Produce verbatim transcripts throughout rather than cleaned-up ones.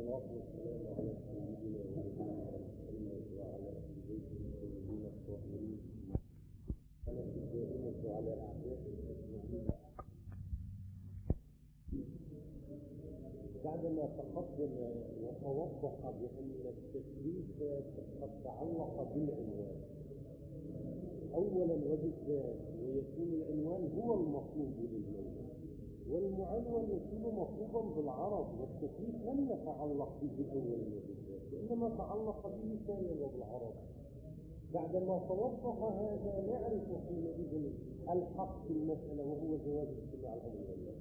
والصلاة والسلام على سيدنا محمد وعلى آل بيته الطيبين الطاهرين على الدائمة وعلى أعدائه أجمعين. بعدما تقدم وتوضح بأن التكليف قد تعلق بالعنوان أولا وبالذات، ويكون العنوان هو المطلوب للموضوع، والمعنون يكون مطلوبا بالعرض، والتكليف لم يتعلق به اولا وبالذات، وانما تعلق به ثانيا وبالعرض. بعدما توضح هذا نعرف حينئذ الحق في المساله، وهو جواز اجتماع الامر والنهي.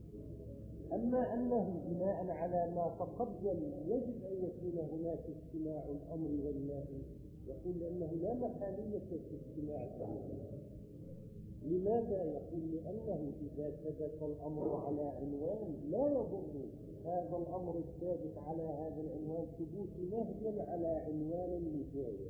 اما انه بناء على ما تقدم يجب ان يكون هناك اجتماع الامر والنهي، يقول لانه لا محاليه في اجتماع الامر. لماذا؟ يقول لأنه إذا ثبت الأمر على عنوان لا يضر هذا الأمر الثابت على هذا العنوان ثبوت نهي على عنوان مجاور،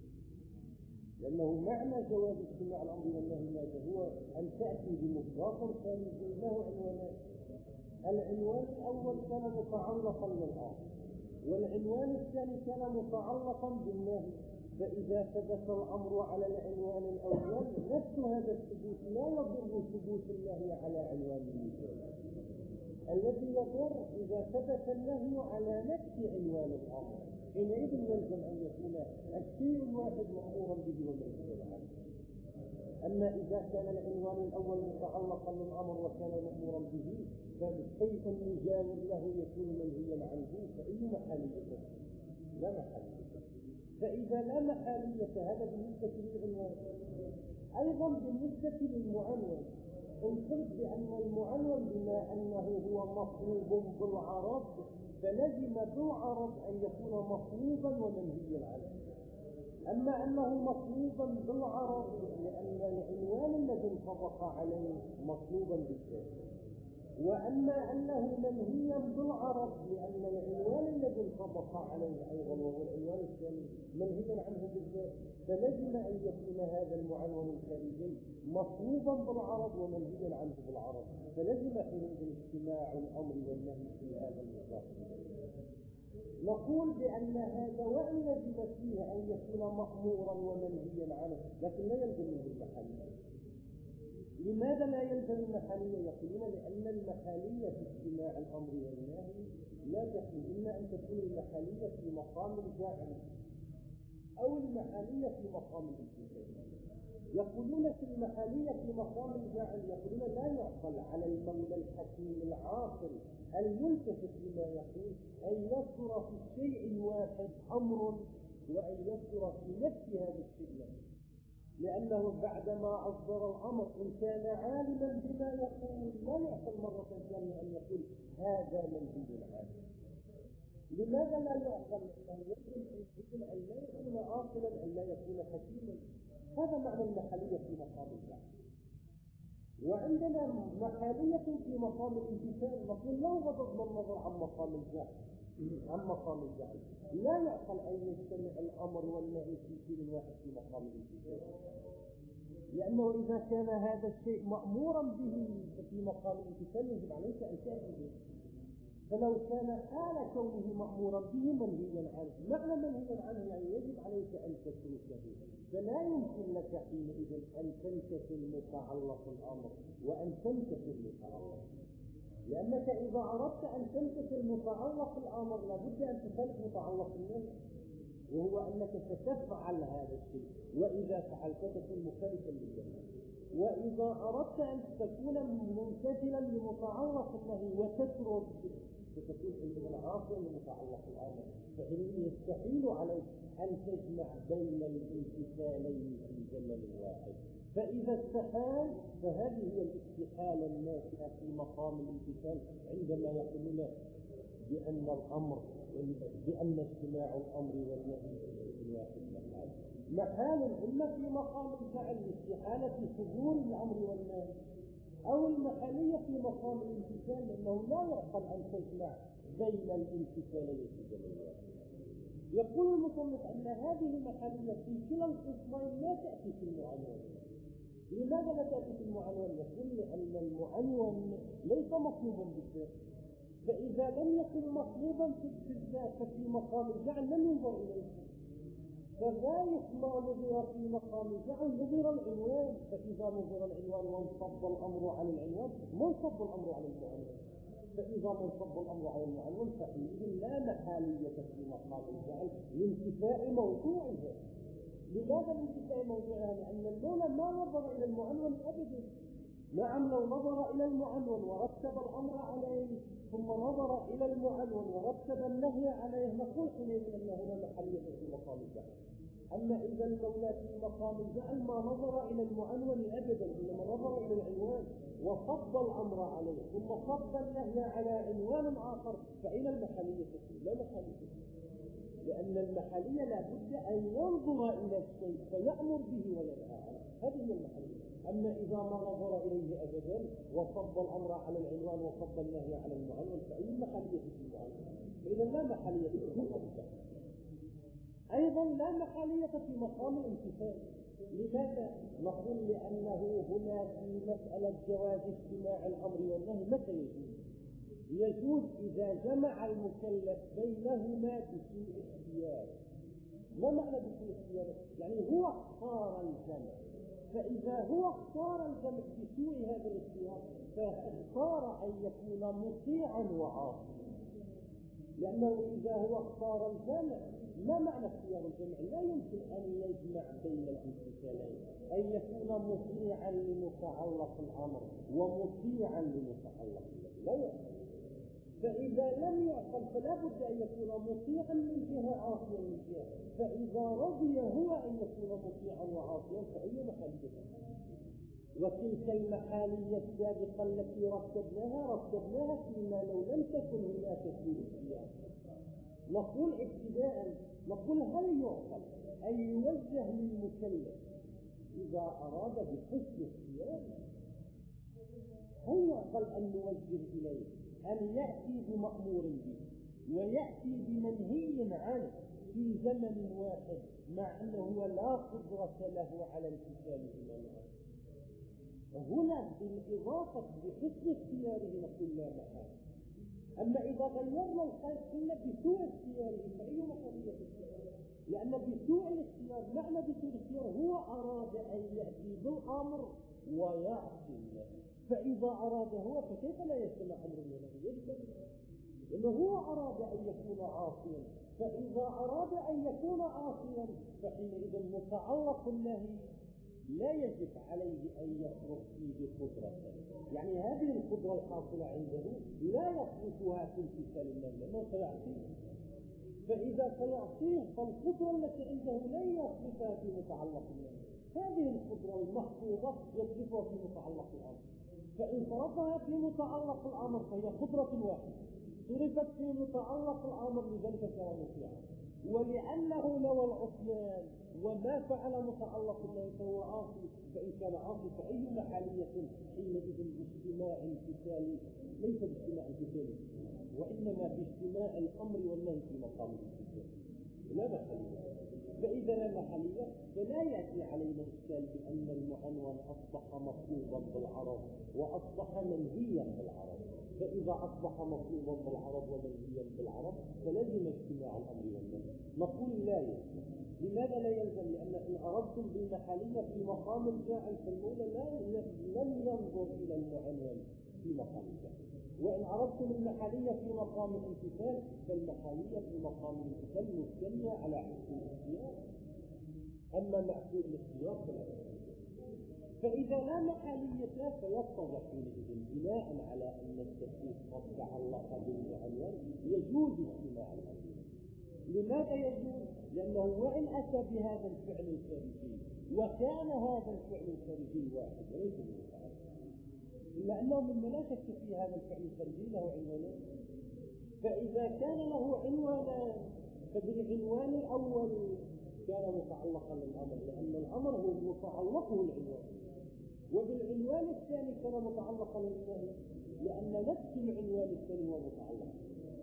لأنه معنى جواز اجتماع الأمر والنهي ماذا هو؟ أن تأتي بمطلق ثاني له عنوانات. العنوان الأول كان متعلقا بالأمر، والعنوان الثاني كان متعلقا بالنهي، فإذا ثبت الأمر على العنوان الأول نفس هذا الثبوت لا يضر ثبوت النهي على عنوان المجاور. الذي يضر إذا ثبت النهي على نفس عنوان الأمر، حينئذ يلزم أن يكون الشيء الواحد مأمورا به ومنهيا عنه. أما إذا كان العنوان الأول متعلقا بالأمر وكان مأمورا به، فالشيء المجاور له يكون منهيا عنه، فأي محالية؟ لا محالية. فإذا لا محالية هذا بالنسبة للعنوان. أيضا بالنسبة للمعنون، إن قلت بأن المعنون بما أنه هو مطلوب بالعرض فلزم بالعرض أن يكون مطلوبا ومنهيا عنه. أما أنه مطلوبا بالعرض لأن العنوان الذي انطبق عليه مطلوبا بالذات، وأما أنه منهيا بالعرض لأن العنوان الذي انطبق عليه أيضا وهو العنوان الثاني منهيا عنه بالذات، فلزم أن يكون هذا المعنون الخارجي مطلوبا بالعرض ومنهيا عنه بالعرض، فلزم حينئذ اجتماع الأمر والنهي في هذا النظام. نقول بأن هذا وإن لزم فيه أن يكون مأمورا ومنهيا عنه، لكن لا يلزم منه المحالية. لماذا لا يلزم المحالية؟ يقولون لأن المحالية في اجتماع الأمر والنهي لا تكون إما أن تكون المحالية في مقام الجاعل أو المحالية في مقام الامتثال. يقولون في المحالية في مقام الجاعل، يقولون لا يعقل على المولى الحكيم العاقل الملتفت لما يقول أن يصدر في الشيء الواحد أمر وأن يصدر في نفس هذا الشيء نفسه، لأنه بعدما أصدر الأمر إن كان عالما بما يقول لا يعقل مرة ثانية أن يقول هذا منهي عنه. لماذا لا يعقل؟ لأنه يجب أن لا يكون عاقلا، أن لا يكون حكيما. هذا معنى المحالية في مقام الجهل. وعندنا محالية في مقام الامتثال، نقول لا غضضنا النظر عن مقام الجهل عن مقام الجهل لا يعقل أن يجتمع الأمر والنهي في شيء واحد في مقام الامتثال، لأنه إذا كان هذا الشيء مأمورا به في مقام الامتثال يجب عليك أن تأتي به، فلو كان حال كونه مأمورا به منهيا عنه، معنى منهيا عنه يعني يجب عليك أن تتركه، فلا يمكن لك حينئذ أن تمتثل متعلق الأمر وأن تمتثل متعلق، لأنك إذا أردت أن تمتثل متعلق الأمر لابد أن تترك متعلق النهي، وهو أنك ستفعل هذا الشيء، وإذا فعلت تكون مخالفا للجنة. وإذا أردت أن تكون ممتثلا لمتعلق النهي وتترك ستكون حينئذ عاصيا لمتعلق الأمر، فحينئذ يستحيل عليك أن تجمع بين الامتثالين في زمن واحد. فإذا استحال فهذه هي الاستحالة الناشئة في مقام الامتثال، عندما يقولون بأن الأمر بأن اجتماع الأمر والنهي في واحد محال محال إما في مقام الفعل الاستحالة في صدور الأمر والنهي، أو المحالية في مقام الامتثال، لأنه لا يعقل أن تجمع بين الامتثالين في زمن واحد. يقول المصنف أن هذه المحالية في كلا القسمين لا تأتي في المعنون. لماذا لا تأتي في المعنون؟ يقول لأن المعنون ليس مطلوبا بالذات، فإذا لم يكن مطلوبا في الذات ففي مقام الجعل لم ينظر إليه. فذلك ما نظر في مقام الجعل نظر العنوان، فإذا نظر العنوان وانصب الأمر على العنوان ما انصب الأمر على العنوان، فإذا ما انصب الأمر على العنوان فحينئذ لا محالية في مقام الجعل لانتفاء موضوعه. لماذا لانتفاء موضوعها؟ لأن المولى ما نظر إلى المعنون أبدا. نعم لو نظر إلى المعنون ورتب الأمر عليه ثم نظر إلى المعنون ورتب النهي عليه نقول حينئذ أن هنا محلية في مقام الجعل. أما إذا المولى في مقام الجعل ما نظر إلى المعنون أبدا، إنما نظر إلى العنوان وصب الأمر عليه ثم صب النهي على عنوان آخر، فأين المحلية فيه؟ لا محلية فيه، لأن المحلية لا بد أن ينظر إلى الشيء فيأمر به وينهى عنه، هذه هي المحلية. أما إذا ما نظر إليه أبدا وصب الأمر على العنوان وصب النهي على المعنون فأي محلية في المعنون؟ فإذا لا محلية في مقام الجعل. أيضا لا محلية في مقام الامتثال. لماذا؟ نقول لأنه هنا في مسألة جواز اجتماع الأمر والنهي متى يجوز؟ يجوز إذا جمع المكلف بينهما بسوء اختيار. ما معنى بسوء اختيار؟ يعني هو اختار الجمع، فإذا هو اختار الجمع بسوء هذا الاختيار فاختار أن يكون مطيعا وعاصيا. لأنه إذا هو اختار الجمع، ما معنى اختيار الجمع؟ لا يمكن أن يجمع بين الامتثالين، أن يكون مطيعا لمتعلق الأمر ومطيعا لمتعلق النهي، لا يمكن. فإذا لم يعقل فلا بد أن يكون مطيعا من جهة عاصيا من جهة، فإذا رضي هو أن يكون مطيعا وعاصيا فأي محالية؟ وتلك المحالية السابقة التي رتبناها رتبناها فيما لو لم تكن هناك سوء اختيار. نقول ابتداء نقول هل يعقل أن يوجه للمكلف إذا أراد بحسن اختيار؟ هل يعقل أن نوجه إليه أن يأتي بمأمور به ويأتي بمنهي عنه في زمن واحد مع أنه لا قدرة له على امتثالهما معا؟ هنا بالإضافة بحسن اختياره نقول لا محالة. أما إذا غيرنا الحال قلنا بسوء اختياره فأي محالية اختياره؟ لأن بسوء الاختيار معنى بسوء الاختيار هو أراد أن يأتي بالأمر ويعصي الله، فإذا أراد هو فكيف لا يجتمع أمر ونهي؟ يجتمع، لأنه هو أراد أن يكون عاصيا، فإذا أراد أن يكون عاصيا فحينئذ متعلق النهي لا يجب عليه أن يصرف فيه بقدرته، يعني هذه القدرة الحاصلة عنده لا يصرفها في امتثال النهي لأنه سيعصيه، فإذا سيعصيه فالقدرة التي عنده لا يصرفها في متعلق النهي، هذه القدرة المحفوظة يصرفها في متعلق الأمر، فإن صرفها في متعلق الأمر فهي قدرة واحدة صرفت في متعلق الأمر لذلك كان مطيعا، ولأنه نوى العصيان وما فعل متعلق النهي فهو عاصي، فإن كان عاصي فأي محالية حينئذ باجتماع امتثالي ليس باجتماع امتثالي وإنما باجتماع الأمر والنهي في مقام الامتثال لا محالية. فإذا لا محالية فلا يأتي علينا الإشكال بأن المعنون أصبح مطلوبا بالعرض وأصبح منهيا بالعرض، فإذا أصبح مطلوبا بالعرض ومنهيا بالعرض فلازم اجتماع الأمر والنهي. نقول لا يلزم. لماذا لا يلزم؟ لأن إن أردتم بالمحالية في مقام الجاعل فالمولى لم ينظر إلى المعنون في مقام الجاعل، وإن أردتم المحالية في مقام الامتثال فالمحالية في مقام الامتثال مبتنية على حسن الاختيار، أما معقول الاختيار فلا. فإذا لا محالية فيتضح حينئذ بناء على أن التكليف قد تعلق بالمعنون يجوز اجتماع الأمر. لماذا يجوز؟ لأنه وإن أتى بهذا الفعل الخارجي وكان هذا الفعل الخارجي واحد وليس بالمتعلق، إلا أنه مما لا شك في هذا الفعل الخارجي له عنوانان، فإذا كان له عنوانان فبالعنوان الأول كان متعلقا للأمر لأن الأمر هو متعلقه العنوان، وبالعنوان الثاني كان متعلقا للنهي لأن نفس العنوان الثاني هو متعلق.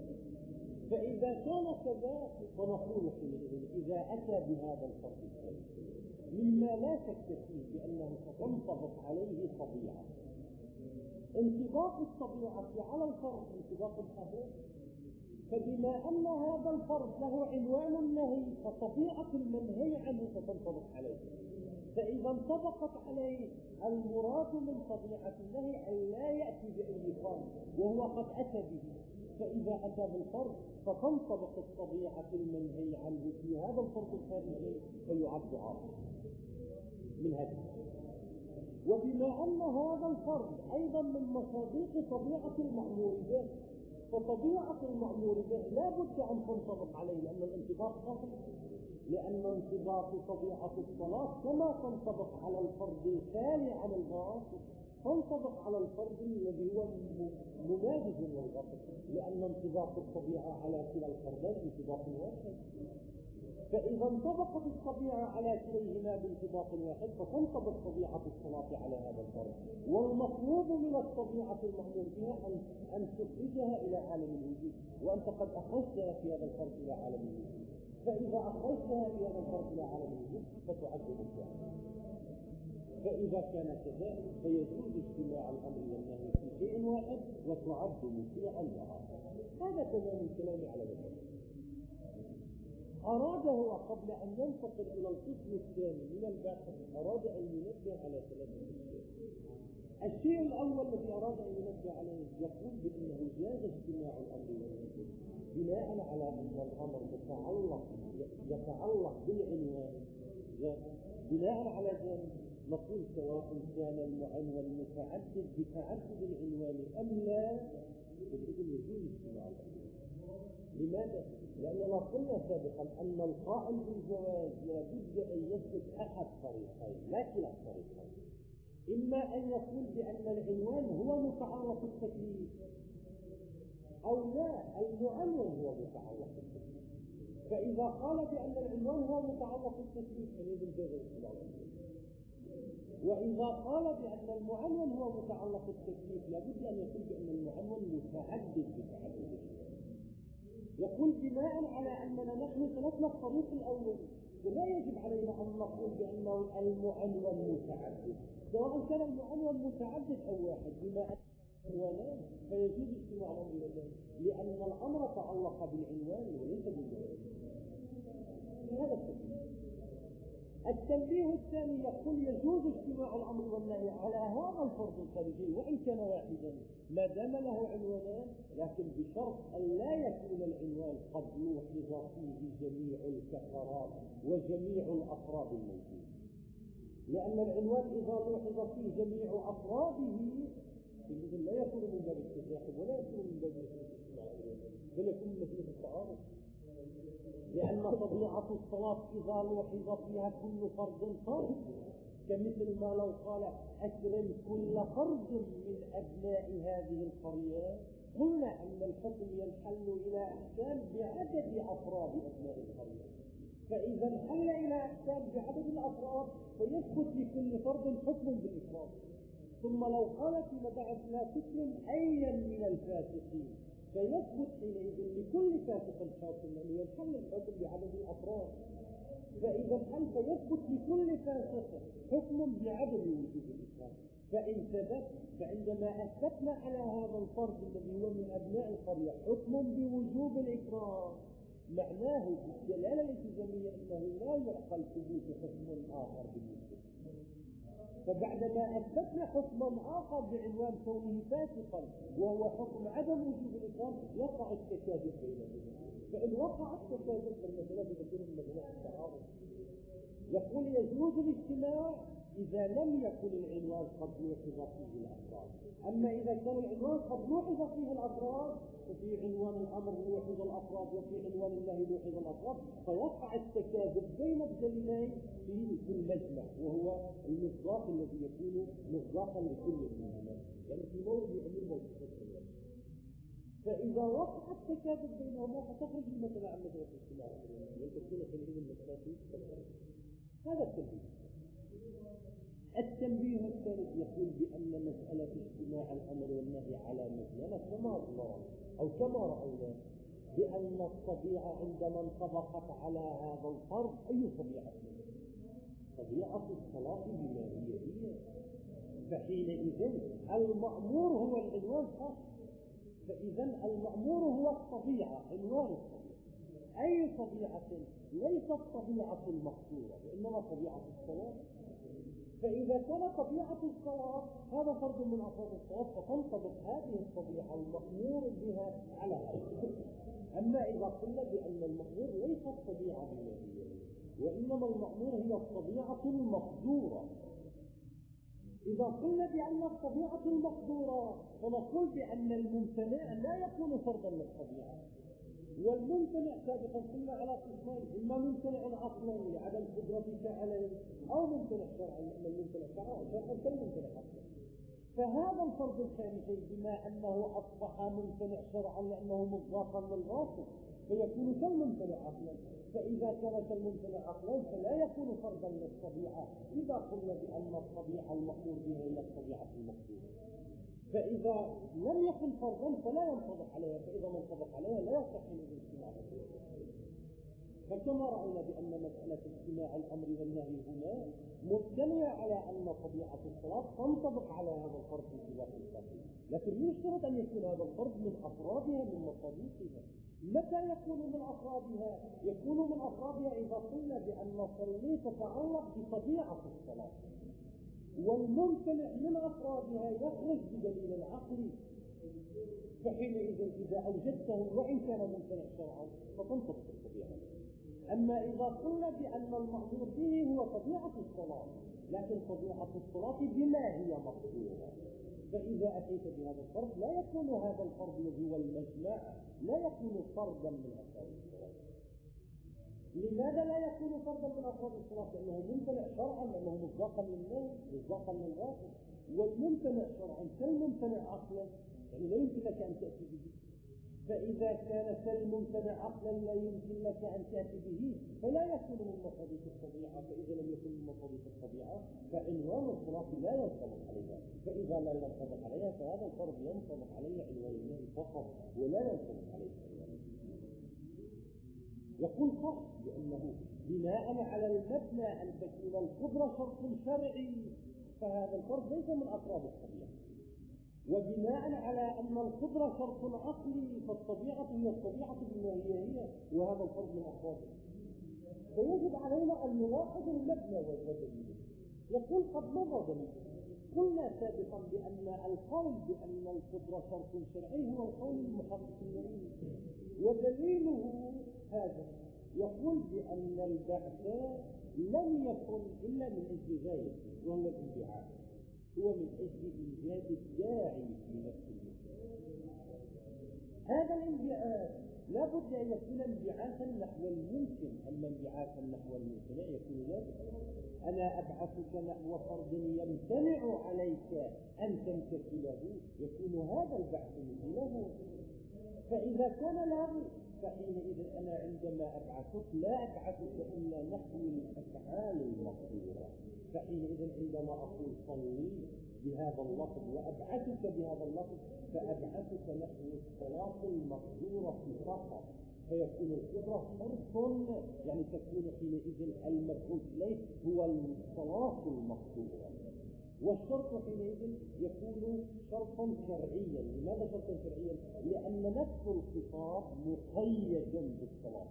فإذا كان كذا فنقول حينئذ إذا أتى بهذا الفرق الثاني مما لا شك فيه بأنه ستنطبق عليه طبيعة انطباق الطبيعة على الفرد انطباق الحرام، فبما أن هذا الفرد له عنوان النهي فطبيعة المنهي عنه ستنطبق عليه، فإذا انطبقت عليه المراد من طبيعة النهي أن لا يأتي بأي فرد وهو قد أتى به، فإذا أتى بالفرد فتنطبق الطبيعة المنهي عنه في هذا الفرد الخارجي فيعد عاصي من هذا. وبما أن هذا الفرد أيضا من مصادق طبيعة المأمور به، فطبيعة المأمور به لا بد أن تنطبق عليه، لأن الانطباق صحيح، لأن انطباق طبيعة الصلاة كما تنطبق على الفرد الخالي عن الباطل تنطبق على الفرد الذي هو مناجز للباطل، لأن انطباق الطبيعة على كلا الفردين انطباق واحد، فإذا انطبقت الطبيعة على كليهما بانطباق واحد فتنطبق طبيعة الصلاة على هذا الفرد. والمطلوب من الطبيعة المأمور بها أن أن تخرجها إلى عالم الوجود، وأنت قد أخرجتها في هذا الفرد إلى عالم الوجود، فإذا أخرجتها في هذا الفرد إلى عالم الوجود فتعد بالفعل. فإذا كان كذلك فيجوز اجتماع الأمر والنهي في شيء واحد وتعد مطيعا لآخر. هذا تمام الكلام على ذلك. أراد هو قبل أن ينتقل إلى القسم الثاني من البحث أراد أن ينبه على ثلاثة أشياء. الشيء الأول الذي أراد أن ينبه عليه يقول بأنه جاز اجتماع الأمر والنهي بناء على أن الأمر يتعلق يتعلق بالعنوان، بناء على ذلك نقول سواء كان المعنون متعدد بتعدد العنوان أم لا فإذن يجوز اجتماع الأمر. لماذا؟ لأننا قلنا سابقا أن القائل بالجواز لابد أن يثبت أحد طريقين لا كلا الطريقين، إما أن يقول بأن العنوان هو متعلق التكليف، أو لا المعنون هو متعلق التكليف. فإذا قال بأن العنوان هو متعلق التكليف فلازم جاز اجتماع الأمر، وإذا قال بأن المعنون هو متعلق التكليف لابد أن يقول بأن المعنون متعدد بتعدد العنوان. يقول بناء على أننا نحن سلكنا الطريق الأول ولا يجب علينا أن نقول بأنه المعنون متعدد، سواء كان المعنون متعدد أو واحد، بما أن العنوانان فيجوز اجتماع الأمر والنهي لأن الأمر تعلق بالعنوان وليس بالعنوان. هذا التنبيه. التنبيه الثاني يقول يجوز اجتماع الأمر والنهي على هذا الفرد الخارجي وإن كان واحدا ما دام له عنوانان، لكن بشرط أن لا يكون العنوان قد لوحظ فيه جميع الكفرات وجميع الأفراد الموجودة، لأن العنوان إذا لوحظ فيه جميع أفراده إذن لا يكون من باب التزاحم ولا يكون من باب الاجتماع بل يكون من مسألة التعارض، لأن طبيعة الصلاة إذا لوحظ فيها كل فرد فرد كمثل ما لو قال أكرم كل فرد من أبناء هذه القرية، قلنا أن الحكم ينحل إلى أحكام بعدد أفراد أبناء القرية، فإذا انحل إلى أحكام بعدد الأفراد فيثبت لكل فرد حكم بالإفراد. ثم لو قال فيما بعد لا تكرم أيا من الفاسقين فيثبت حينئذ لكل فاسق حاكم لأنه ينحل الحكم بعدد الأفراد، فإذا انحل فيثبت لكل فاسق حكم بعدد وجود الإسلام. فإن ثبت فعندما أثبتنا على هذا الفرد الذي هو من أبناء القرية حكم بوجوب الإكرام معناه بالدلالة الالتزامية أنه لا يعقل ثبوت حكم آخر بالنسبة، فبعدما أثبتنا حكما آخر بعنوان كونه فاسقا وهو حكم عدم وجوب الإكرام يقع التكاذب بينهما، فإن وقع التكاذب فالمسألة تكون من مسألة التعارض. يقول يجوز الاجتماع إذا لم يكن العنوان قد لوحظ فيه الأفراد، أما إذا كان العنوان قد لوحظ فيه الأفراد وفي عنوان الأمر لوحظ الأفراد وفي عنوان الله لوحظ الأفراد فيقع التكاذب بين الدليلين في المجمع وهو المصداق الذي يكون مصداقا لكل منهما، يعني في موضع عموم والخصوص. فإذا وقع التكاذب بينهما فتخرج المسألة عن مسألة الاجتماع وتكون حينئذ المسألة. هذا التنبيه. التنبيه الثالث يقول بأن مسألة اجتماع الأمر والنهي على مجملة كما الله أو كما رأينا بأن الطبيعة عندما انطبقت على هذا الفرد أي طبيعة؟ طبيعة الصلاة بما هي هي، فحينئذ المأمور هو العنوان فقط. فإذا المأمور هو الطبيعة، عنوان الطبيعة. أي طبيعة؟ ليست طبيعة المقصورة وإنما طبيعة الصلاة. فإذا كان طبيعة الصلاة هذا فرد من أفراد الصلاة، فتنطبق هذه الطبيعة المأمور بها على هذا. أما إذا قلنا بأن المأمور ليست طبيعة بذاتها وإنما المأمور هي الطبيعة المقدورة، إذا قلنا بأن الطبيعة المقدورة فنقول بأن الممتنع لا يكون فردا للطبيعة. والممتنع سابقا قلنا على قسمين: إما ممتنع عقلا لعدم قدرتك عليه، أو ممتنع شرعا لأن الممتنع شرعا كالممتنع عقلا. فهذا الفرد الخامسي بما أنه أصبح ممتنع شرعا لأنه مضافا للغاصب فيكون كالممتنع عقلا. فإذا كان كالممتنع عقلا فلا يكون فردا للطبيعة إذا قلنا بأن الطبيعة المأمور بها هي الطبيعة المقدورة. فإذا لم يكن فردا فلا ينطبق عليها، فإذا ما انطبق عليها لا يصح الاجتماع. فكما رأينا بأن مسألة اجتماع الأمر والنهي هنا مبتنية على أن طبيعة الصلاة تنطبق على هذا الفرد في خلاف الفرد، لكن يشترط أن يكون هذا الفرد من أفرادها من مصادقها. متى يكون من أفرادها؟ يكون من أفرادها إذا قلنا بأن صلي تتعلق بطبيعة الصلاة، والممتنع من أفرادها يخرج بدليل عقلي، فحينئذ إذا أوجدته وإن كان ممتنع شرعا فتنطبق الطبيعة. أما إذا قلنا بأن المأمور به هو طبيعة الصلاة لكن طبيعة الصلاة بما هي مقصورة، فإذا أتيت بهذا الفرد لا يكون هذا الفرد الذي هو المجمع لا يكون فردا من أفراد الصلاة. لماذا لا يكون فردا من أفراد الصلاة؟ لأنه ممتنع شرعا، لأنه مطلقا للنوم مطلقا للغاصب، والممتنع شرعا كالممتنع عقلا، يعني لا يمكن لك أن تأتي به. فإذا كان كالممتنع عقلا لا يمكن لك أن تأتي به فلا يكون من مصادق الطبيعة. فإذا لم يكن من مصادق الطبيعة فعنوان الصلاة لا ينطبق عليها، فإذا لا ينطبق عليها فهذا الفرد ينطبق عليه عنوان الله فقط ولا ينطبق عليه عنوان الله. يقول صح بأنه بناء على المبنى أن تكون القدرة شرط شرعي فهذا الفرد ليس من أفراد الطبيعة، وبناء على أن القدرة شرط عقلي فالطبيعة هي الطبيعة بما هي هي وهذا الفرد من أفراده. فيجب علينا أن نلاحظ المبنى والدليل. يقول قد مضى دليل. قلنا سابقا بأن القول بأن القدرة شرط شرعي هو القول المحقق النبي، ودليله هذا يقول بأن البعث لم يكن إلا من أجل ذلك وهو الانبعاث، هو من أجل إيجاد الداعي في نفس المسلم. هذا الانبعاث لا بد أن يكون انبعاثا نحو الممكن، أما انبعاثا نحو الممكن لا يكون ذلك. أنا أبعثك نحو فرد يمتنع عليك أن تمتثله يكون هذا البعث مثله. فإذا كان له فحينئذ أنا عندما أبعثك لا أبعثك إلا نحو الأفعال المقدورة. فحينئذ عندما أقول صلي بهذا اللفظ وأبعثك بهذا اللفظ فأبعثك نحو الصلاة المقدورة فقط، فيكون القدرة شرط، يعني تكون حينئذ المبعوث إليه هو الصلاة المقدورة، والشرط حينئذ يكون شرطا شرعيا. لماذا شرطا شرعيا؟ لأن نفس الخطاب مقيد بالصلاة.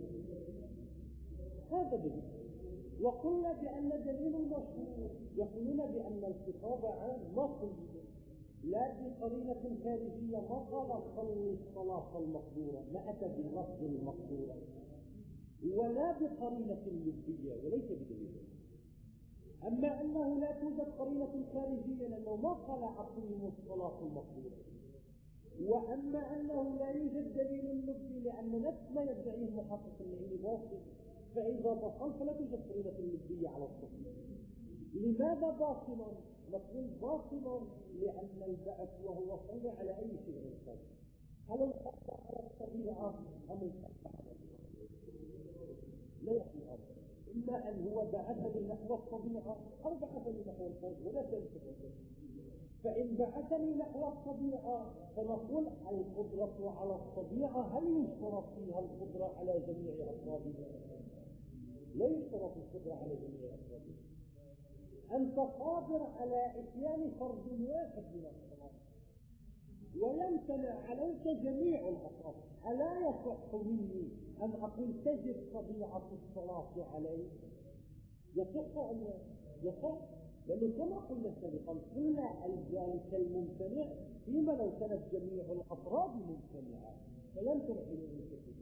هذا دليل. وقلنا بأن دليل المشهور يقولون بأن الخطاب عام مقيد لا بقرينة خارجية، ما قال صلي الصلاة المقدورة ما أتى بلفظ المقدورة، ولا بقرينة لبية وليس بدليل. أما أنه لا توجد قرينة خارجية لأنه ما قال أقيموا الصلاة المقدورة، وأما أنه لا يوجد دليل لبي لأن نفس ما يدعيه محقق العلم باطل، فإذا بطل فلا توجد قرينة لبية على الصحيح. لماذا باطلا؟ نقول باطلا لأن البعث وهو صلى على أي شيء صلى، هل الخطأ على الطبيعة أم الخطأ على الطبيعة؟ لا يحصل أمر، إما أن هو بعثني نحو الطبيعة أو بعثني نحو الفرد ولا تلتفت. فإن بعثني نحو الطبيعة فنقول القدرة على الطبيعة هل يشترط فيها القدرة على جميع أفرادها؟ لا يشترط القدرة على جميع أفرادها. أنت قادر على إتيان فرد واحد من الصلاة ويمتنع عليك جميع الأفراد، ألا يصح مني أن أقول تجب طبيعة الصلاة عليه؟ يصح أن يصح، لأنه كما قلنا سابقا قلنا ذلك الممتنع فيما لو كانت جميع الأفراد ممتنعة فيمتنع إليه التكليف.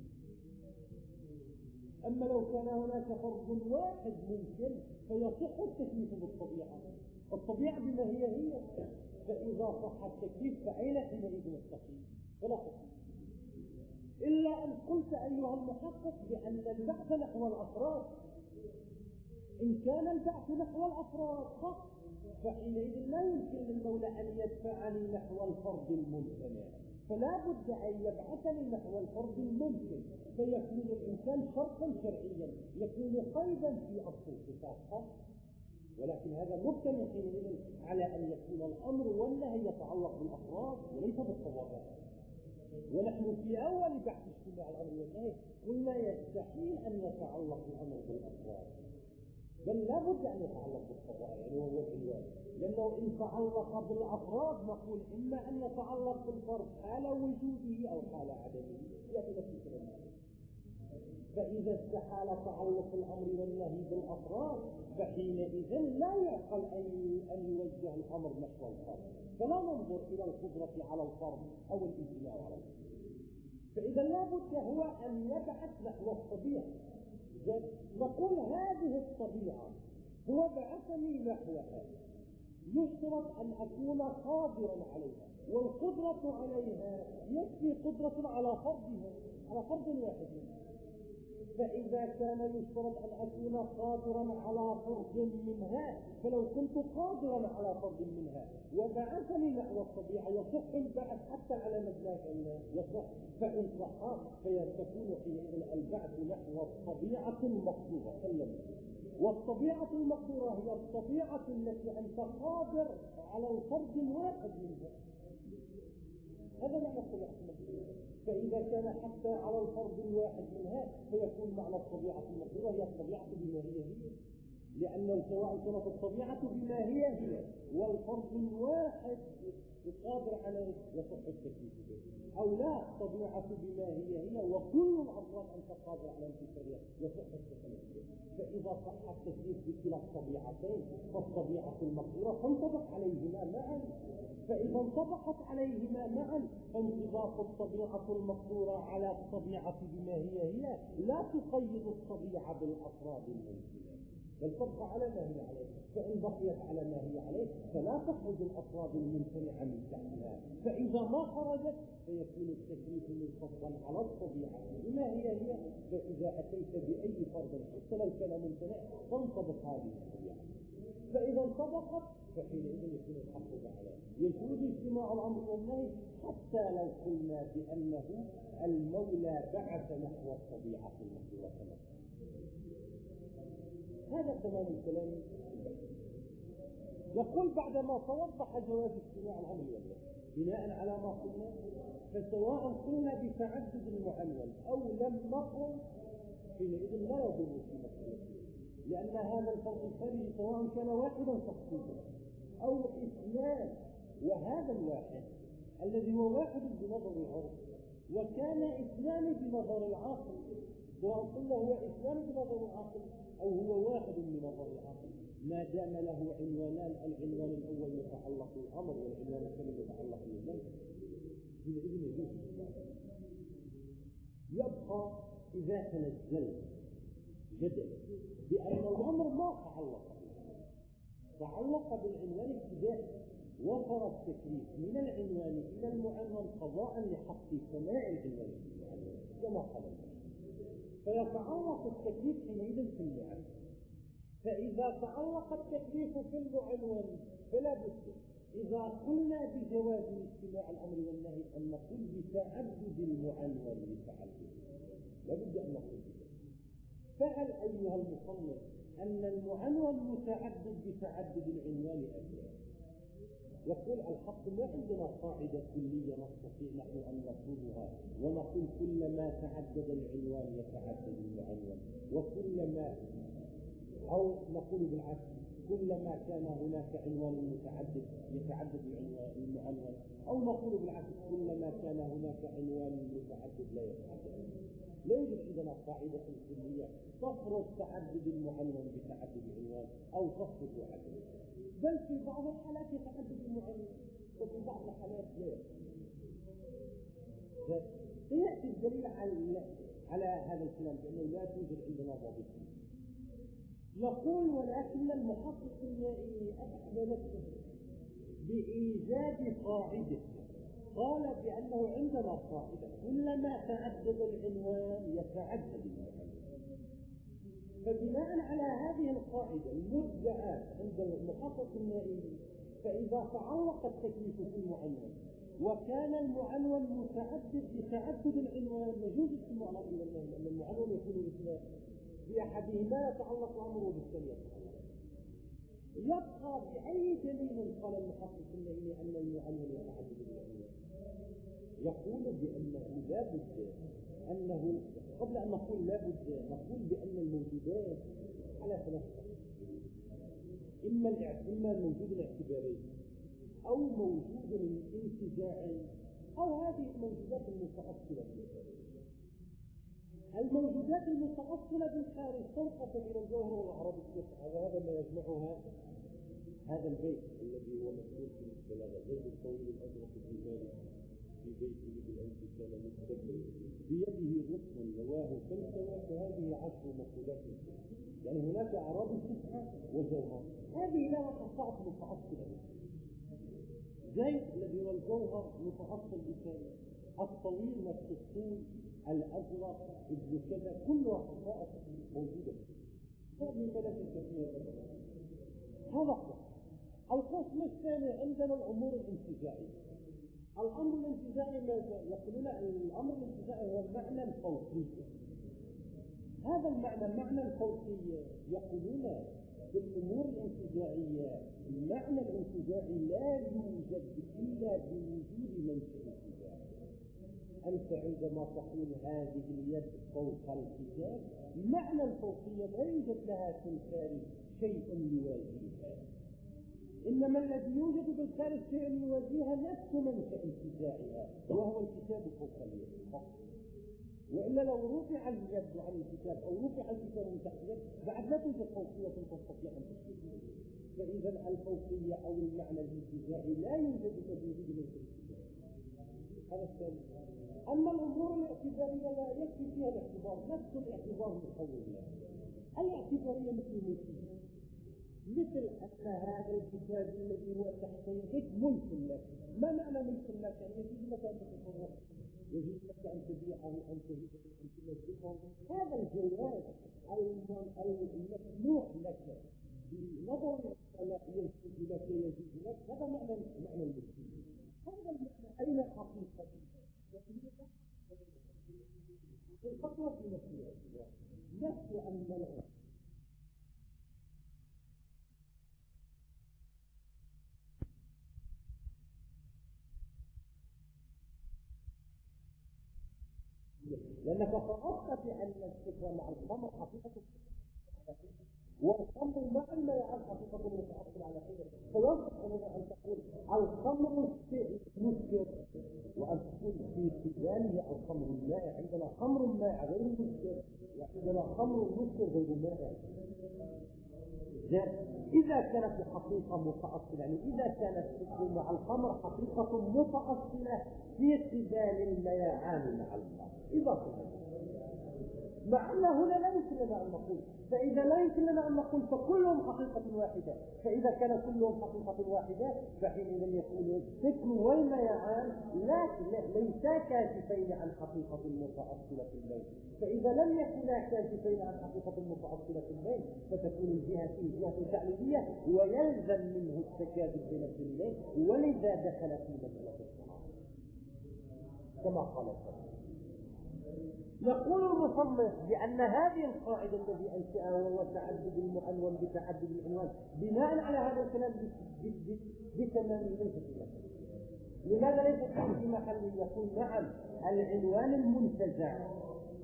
أما لو كان هناك فرد واحد ممكن فيصح التكليف بالطبيعة، الطبيعة بما هي هي، فإذا صح التكليف فأين حينئذ التكليف؟ فلا تكليف، إلا أن قلت أيها المحقق بأن البحث نحو الأفراد، إن كان البحث نحو الأفراد خط فحينئذ لا يمكن للمولى أن يدفعني نحو الفرد الممتنع، فلا بد أن يبعثني نحو الفرد الممكن، فيكون الإنسان شرطا شرعيا يكون قيدا في أصل الصفات، ولكن هذا مبتني حينئذ على أن يكون الأمر والنهي يتعلق بالأفراد وليس بالطوائف. ونحن في أول بحث اجتماع الأمر والنهي قلنا يستحيل أن يتعلق الأمر بالأفراد، بل لا بد أن يتعلق بالطبائع، يعني هو العنوان، لأنه إن تعلق بالأفراد نقول إما أن يتعلق بالفرد حال وجوده أو حال عدمه، يعني نفس الكلام. فإذا استحال تعلق الأمر والنهي بالأفراد فحينئذ لا يعقل أن يوجه الأمر نحو الفرد، فلا ننظر إلى القدرة على الفرد أو الامتناع على الفرد. فإذا لا بد هو أن يبحث نحو الطبيعة، نقول هذه الطبيعة هو بعثني نحوها، يشترط أن أكون قادرا عليها، والقدرة عليها يكفي قدرة على فرضها، على فرض واحد منها. فإذا كان يشترط أن أكون قادرا على فرض منها، فلو كنت قادرا على فرض منها وبعثني نحو الطبيعة يصح البعث حتى على مبناه يصح، فإن صح فيكون حينئذ البعث نحو الطبيعة المقدورة. والطبيعة المقدورة هي الطبيعة التي أنت قادر على الفرد الواحد منها، هذا معنى الطبيعة المقدورة. فإذا كان حتى على الفرد الواحد منها فيكون معنى الطبيعة المقدورة هي الطبيعة بما هي هي، لأن سواء كانت الطبيعة بما هي هي والفرد الواحد القادر عليه يصح التكليف به، أو لا الطبيعة بما هي هي وكل الأفراد أنت قادر على انتصارها يصح التكليف به. فإذا صح التكليف بكلا الطبيعتين فالطبيعة المقدورة تنطبق عليهما معا، فإذا انطبقت عليهما معا فانطباق الطبيعة المقدورة على الطبيعة بما هي هي لا تقيد الطبيعة بالأفراد الممكنة، بل تبقى على ما هي عليه. فإن بقيت على ما هي عليه فلا تخرج الأفراد الممتنعة من تحتها، فإذا ما خرجت فيكون التكليف منفصلا على الطبيعة بما هي هي. فإذا أتيت بأي فرد حتى لو كان ممتنع تنطبق هذه الطبيعة، فإذا انطبقت فحينئذ يكون الحق على يجوز اجتماع الأمر والنهي حتى لو قلنا بأنه المولى بعث نحو الطبيعة المقدورة كما هذا تمام الكلام. يقول بعدما توضح جواز اجتماع الأمر والنهي بناء على ما قلنا، فسواء قلنا بتعدد المعنون أو لم نقل حينئذ لا يضر في مسألة، لأن هذا الفرق الخارجي سواء كان واحدا شخصيا أو اثنان، وهذا الواحد الذي هو واحد بنظر العرف وكان اثنان بنظر العاقل، سواء قلنا هو اثنان بنظر العاقل أو هو واحد بنظر العاقل، ما دام له عنوانان، العنوان الأول يتعلق بالأمر والعنوان الثاني يتعلق بالنهي، حينئذ يجوز. يبقى إذا تنزل جدل بأن الأمر ما تعلق تعلق بالعنوان ابتداء، وصل التكليف من العنوان إلى المعنون قضاء لحق سماع العنوان في المعنون كما قال الله، فيتعلق التكليف حينئذ في المعنون. فإذا تعلق التكليف في المعنون فلا بد إذا قلنا بجواز اجتماع الأمر والنهي أن نقول بتعدد المعنون لتعدد، لا بد أن نقول بذلك. فعل أيها المصنف أن المعنون متعدد بتعدد العنوان أبدا. يقول الحق ما عندنا قاعدة كلية نستطيع نحن أن نقولها ونقول كلما تعدد العنوان يتعدد المعنون، وكلما أو نقول بالعكس كلما كان هناك عنوان متعدد يتعدد المعنون، أو نقول بالعكس كلما كان هناك عنوان متعدد لا يتعدد. لا يوجد عندنا قاعدة كلية تفرض تعدد المعنون بتعدد العنوان أو تفرض عدد، بل في بعض الحالات يتعدد المعنون وفي بعض الحالات لا. سيأتي الدليل على على هذا الكلام بأنه لا توجد عندنا ضابط. نقول ولكن المحقق النائي أتعب نفسه بإيجاد قاعدة قال بأنه عندنا قاعدة كلما تعدد العنوان يتعدد المعنى. فبناء على هذه القاعدة المدعاة عند المحقق النائي، فإذا تعلق التكليف في المعنون وكان المعنون متعدد بتعدد العنوان يجوز الاجتماع على العنوان، لأن المعنون يكون اثنان بأحدهما يتعلق الأمر وبالثاني يتعلق. يبقى بأي دليل قال المحقق النائي أن المعنون يتعدد بالعنوان؟ يقول بأنه لا بد أنه قبل أن نقول لا بد نقول بأن الموجودات على ثلاثة، إما إما الموجود الاعتباري أو موجود انتزاعي أو هذه الموجودات المتأصلة. الموجودات المتأصلة بالخارج تنقص إلى الجوهر والأعراض التسعة، وهذا ما يجمعها هذا البيت الذي هو مسؤول في البلاغة، زيد الطويل الأزرق الجمالي في بيته بالأمس كان مستقبل بيده غصن نواه فلسوى فهذه عشر مقولات، يعني هناك أعراض تسعة وجوهر، هذه لها خصائص متأصلة. زيد الذي هو الجوهر متأصل بثاني، الطويل والسطول الأزرق ابن كذا كلها خصائص موجودة. هذه الملكة كثيرة. هذا قسم. القسم الثاني عندنا الأمور الانتزاعية. الأمر الانتزاعي ماذا؟ يقولون الأمر الانتزاعي هو المعنى الفوقي. هذا المعنى معنى الفوقي يقولون في الأمور الانتزاعية المعنى الانتزاعي لا يوجد إلا بوجود منشأ انتزاعي. أنت عندما تقول هذه اليد فوق الكتاب معنى الفوقية لا يوجد لها في الخارج شيء يوازيها، إنما الذي يوجد بالخارج شيء يوازيها نفس منشأ انتزاعها وهو الكتاب فوق اليد فقط. وإلا لو رفع اليد عن الكتاب أو رفع الكتاب من تحت اليد بعد لا توجد فوقية تستطيع أن تشبه. فإذا الفوقية أو المعنى الانتزاعي لا يوجد إلا بوجود منشأ انتزاعي. هذا الثاني. أما الأمور الاعتبارية لا يكفي فيها الاعتبار، نفس الاعتبار محول له. الاعتبارية مثل مثل مثل أن هذا الكتاب الذي هو تحت يدك ملك لك. ما معنى ملك لك؟ يعني يجوز لك أن تتصرف، يجوز لك أن تبيعه، أن تهيبه، أن تنزله. هذا الجواز المسموح لك بنظر يجوز لك يجوز لك، هذا معنى معنى المسلمين. هذا المعنى أين حقيقة؟ الفقرة في نفس الاعتبار نفس أن العلم لأنك فرضت بأن الفكرة مع الخمر حقيقة والخمر مع الميعاد حقيقة متأصل على كده، فيصح لنا أن تقول الخمر مسكر وأن تقول في استدلاله الخمر المائع. عندنا خمر مائع غير مسكر، عندنا خمر مسكر غير مائع. إذا كانت الحقيقة متأصلة، يعني إذا كانت الفكر مع الخمر حقيقة متأصلة في استدلال الميعان مع الخمر، إذا كنا مع أن هنا لا يمكن لنا أن نقول، فإذا لا يمكن لنا أن نقول فكلهم حقيقة واحدة، فإذا كان كلهم حقيقة واحدة فحينئذ يكون الفكر والميعان لا ليسا كاشفين عن حقيقة متأصلة في البين. فإذا لم يكونا كاشفين عن حقيقة متأصلة في البين فتكون الجهة فيه جهة تعليلية ويلزم منه التكاذب بين الدليلين، ولذا دخل في مسألة الصحابة كما قال الصحابة. يقول المصنف بأن هذه القاعدة التي أنشأها وهو تعدد المعنون بتعدد العنوان بناء على هذا الكلام بتمام ليس في محل. لماذا ليس في محل؟ يقول نعم العنوان المنتزع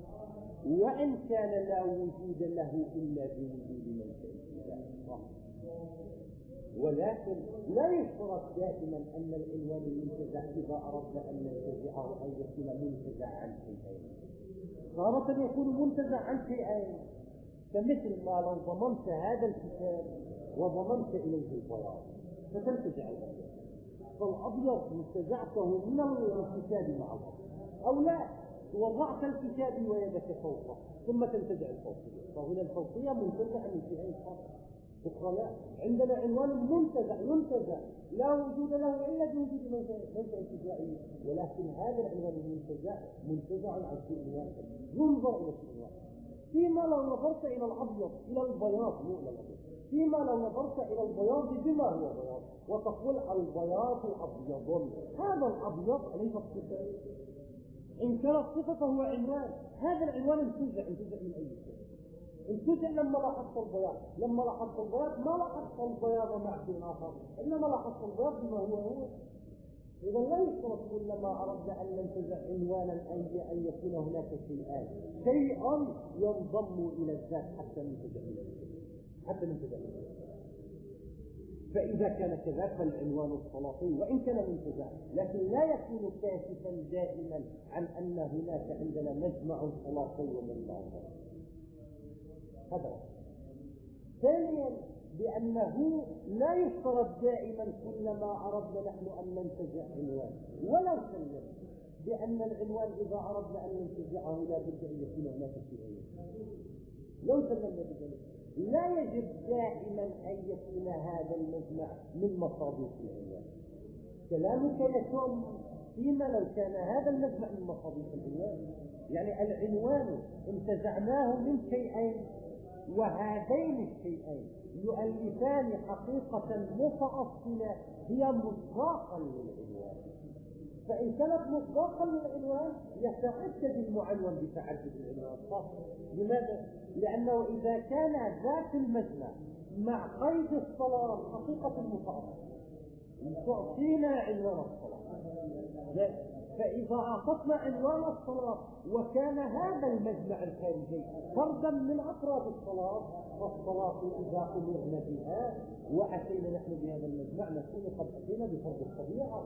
وإن كان لا وجود له إلا بوجود منشأ انتزاعي، ولكن لا يشترط دائما أن العنوان المنتزع إذا أردنا أن ننتزعه أن يكون منتزع عن شيئين. تارة يكون منتزع عن شيئين، كمثل ما لو ضمنت هذا الكتاب وضمنت إليه البياض فتنتزع الأبيض، فالأبيض انتزعته من الكتاب مع الأبيض، أو لا وضعت الكتاب ويدك فوقه ثم تنتزع الفوقية، فهنا الفوقية منتزع من شيئين خاصة. أخرى لا، عندنا عنوان منتزع ينتزع لا وجود له إلا بوجود منتزع انتزاعي، ولكن هذا العنوان المنتزع منتزع عن شيء واحد، ينظر إلى شيء واحد. فيما لو نظرت إلى الأبيض إلى البياض مو إلى الأبيض، فيما لو نظرت إلى البياض بما هو بياض وتقول البياض أبيض، هذا الأبيض ليس صفة، إن كانت صفة فهو عنوان. هذا العنوان انتزع انتزع من أي شيء، انتزع لما لاحظت البياض، لما لاحظت البياض ما لاحظت البياض مع شيء آخر، إنما لاحظت البياض بما هو هو. إذا لا يشترط كلما أردنا أن ننتزع عنوانا أن يكون هناك شيئان، شيء ينضم إلى الذات حتى ننتزع حتى ننتزع فإذا كان كذلك فالعنوان السلاطي وإن كان منتزع لكن لا يكون كاشفا دائما عن أن هناك عندنا مجمع سلاطي ومجمع سلاطي. هذا. ثانيا بأنه لا يشترط دائما كلما أردنا نحن أن ننتزع عنوان، ولو سلم بأن العنوان إذا أردنا أن ننتزعه لا بد أن يكون هناك شيئين، لو سلمنا بذلك لا يجب دائما أن يكون هذا المجمع من مصادر العنوان. كلامك يتم فيما لو كان هذا المجمع من مصادر العنوان، يعني العنوان انتزعناه من شيئين وهذين الشيئين يؤلفان حقيقة متأصلة هي مصداقا للعنوان، فإن كانت مصداقا للعنوان يتعدد المعنون بتعدد العنوان. صح. لماذا؟ لأنه إذا كان ذات المجمع مع قيد الصلاة حقيقة متأصلة تعطينا عنوان الصلاة، فإذا أعطتنا عنوان الصلاة وكان هذا المجمع الخارجي فردا من أفراد الصلاة، فالصلاة إذا أمرنا بها وأتينا نحن بهذا المجمع نكون قد أتينا بفرد الطبيعة.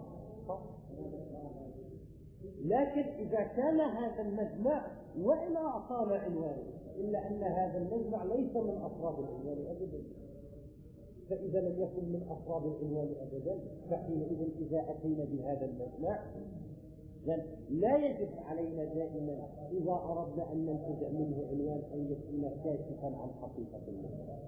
لكن إذا كان هذا المجمع وإن أعطانا عنوان إلا أن هذا المجمع ليس من أفراد العنوان أبدا، فإذا لم يكن من أفراد العنوان أبدا فحينئذ إذا أتينا بهذا المجمع لا يجب علينا دائما إذا أردنا أن ننتزع منه عنوان أن يكون كاشفا عن حقيقة المجمع.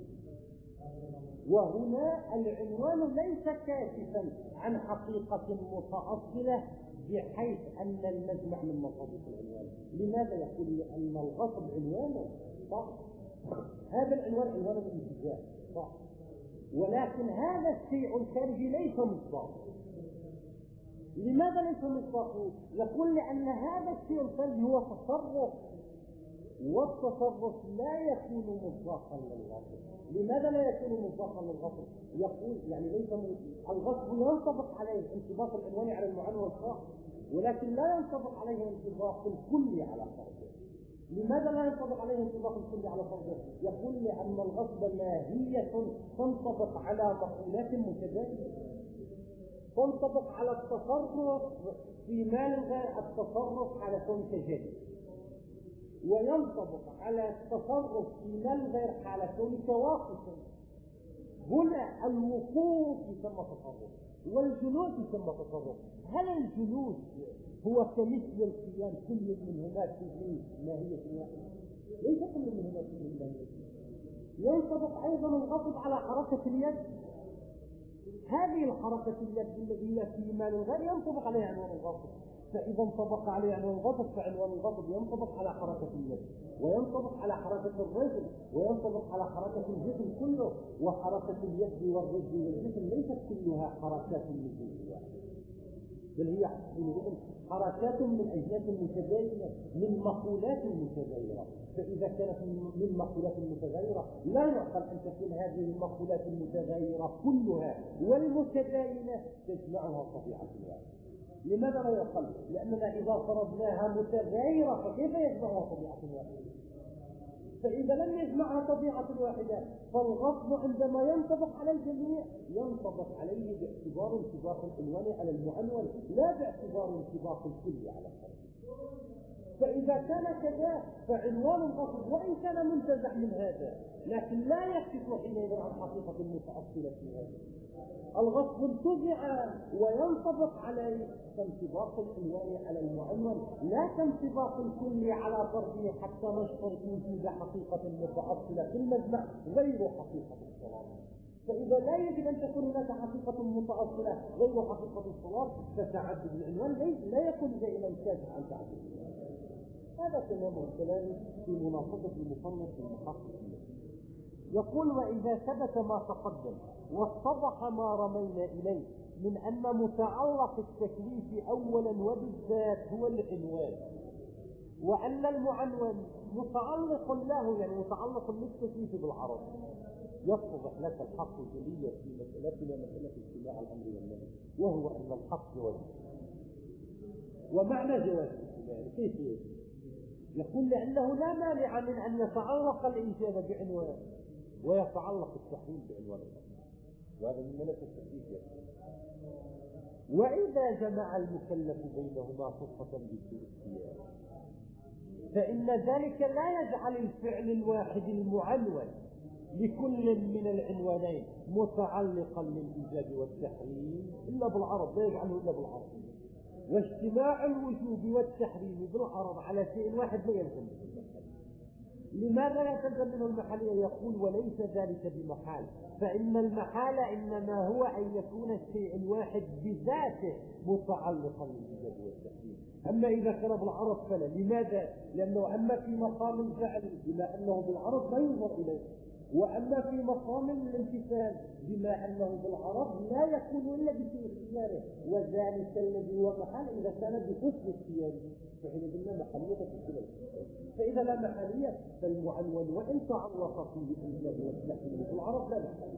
وهنا العنوان ليس كاشفا عن حقيقة متأصلة بحيث أن المجمع من مصادر العنوان. لماذا؟ يقول لأن الغصب عنوانه صح، هذا العنوان عنوان الانتزاع صح، ولكن هذا الشيء الخارجي ليس مصداق. لماذا ليس مصداقه؟ يقول لأن هذا الشيء الخارجي هو تصرف، والتصرف لا يكون مصداقا للغصب. لماذا لا يكون مصداقا للغصب؟ يقول يعني ليس الغصب ينطبق عليه انطباق العنوان على المعنون الخاص، ولكن لا ينطبق عليه انطباق الكلي على فرده. لماذا لا ينطبق عليه انطباق الكلي على فرده؟ يقول لأن الغصب ماهية تنطبق على مقولات متباينة، تنطبق على التصرف في مال غير التصرف على كون تجديد، وينطبق على التصرف في مال غير حالة كونك واقفا. هنا الوقوف يسمى تصرف والجلوس يسمى تصرف. هل الجلوس هو كمثل القيام كل منهما في ماهية واحدة؟ ليس كل منهما في ماهية. ينطبق أيضا الغصب على حركة اليد، هذه الحركة اليد التي هي في مال غير ينطبق عليها عنوان الغصب، فإذا انطبق عليه عنوان الغصب فعنوان الغصب ينطبق على حركة اليد وينطبق على حركة الرجل وينطبق على حركة الجسم كله، وحركة اليد والرجل والجسم ليست كلها حركات من جنس واحد، بل هي حركات من أجناس متباينة من مقولات متغيرة. فإذا كانت من مقولات متغيرة لا يعقل أن تكون هذه المقولات المتغيرة كلها والمتباينة تجمعها طبيعة واحدة. لماذا لا يعقل؟ لأننا إذا فرضناها متغيرة فكيف يجمعها طبيعة واحدة؟ فإذا لم يجمعها طبيعة واحدة فالغصب عندما ينطبق على الجميع ينطبق عليه باعتبار انطباق العنوان على المعنون لا باعتبار انطباق الكل على الفرد. فإذا كان كذا فعنوان الغصب وإن كان منتزع من هذا لكن لا يكشف حينئذ عن حقيقة متأصلة في هذا. الغصب انتزع وينطبق عليه كانطباق العنوان على المعنون لا كانطباق الكل على فرده حتى نشترط وجود حقيقة متأصلة في المجمع غير حقيقة الصلاة. فإذا لا يجب أن تكون هناك حقيقة متأصلة غير حقيقة الصلاة فتعدد العنوان لا يكون دائما كاشف عن تعدد العنوان. هذا تمام الكلام في مناقضة المصنف المحقق. يقول وإذا ثبت ما تقدم واتضح ما رمينا إليه من أن متعلق التكليف أولا وبالذات هو العنوان وأن المعنون متعلق له يعني متعلق بالتكليف بالعرض يتضح لك الحق جليا في مسألتنا مسألة اجتماع الأمر والنهي وهو أن الحق جواز. ومعنى جواز يعني كيف يجب؟ يقول لأنه لا مانع من أن يتعلق الإيجاب بعنوان ويتعلق التحريم بعنوان الأمر وهذا من ملك التكليف يعني. وإذا جمع المكلف بينهما خصة بسوء السياق فإن ذلك لا يجعل الفعل الواحد المعنون لكل من العنوانين متعلقا للإيجاب والتحريم إلا بالعرض لا يجعله إلا بالعرض. واجتماع الوجوب والتحريم بالعرض على شيء واحد لا يلزم منه المحل. لماذا لا تلزم منه المحلية؟ يقول وليس ذلك بمحال فإن المحال إنما هو أن يكون الشيء الواحد بذاته متعلقا بالإيجاب والتحريم. أما إذا كان بالعرض فلا. لماذا؟ لأنه أما في مقام الفعل بما أنه بالعرض لا ينظر إليه وأما في مقام الامتثال بما أنه بالعرض لا يكون إلا بسوء اختياره وذلك الذي هو محل إذا كان بحسن اختياره فحين قلنا محلية في الكلام. فإذا لا محلية فالمعنون وإن تعلق فيه بالإيجاب والتحريم في العرض لا محلية.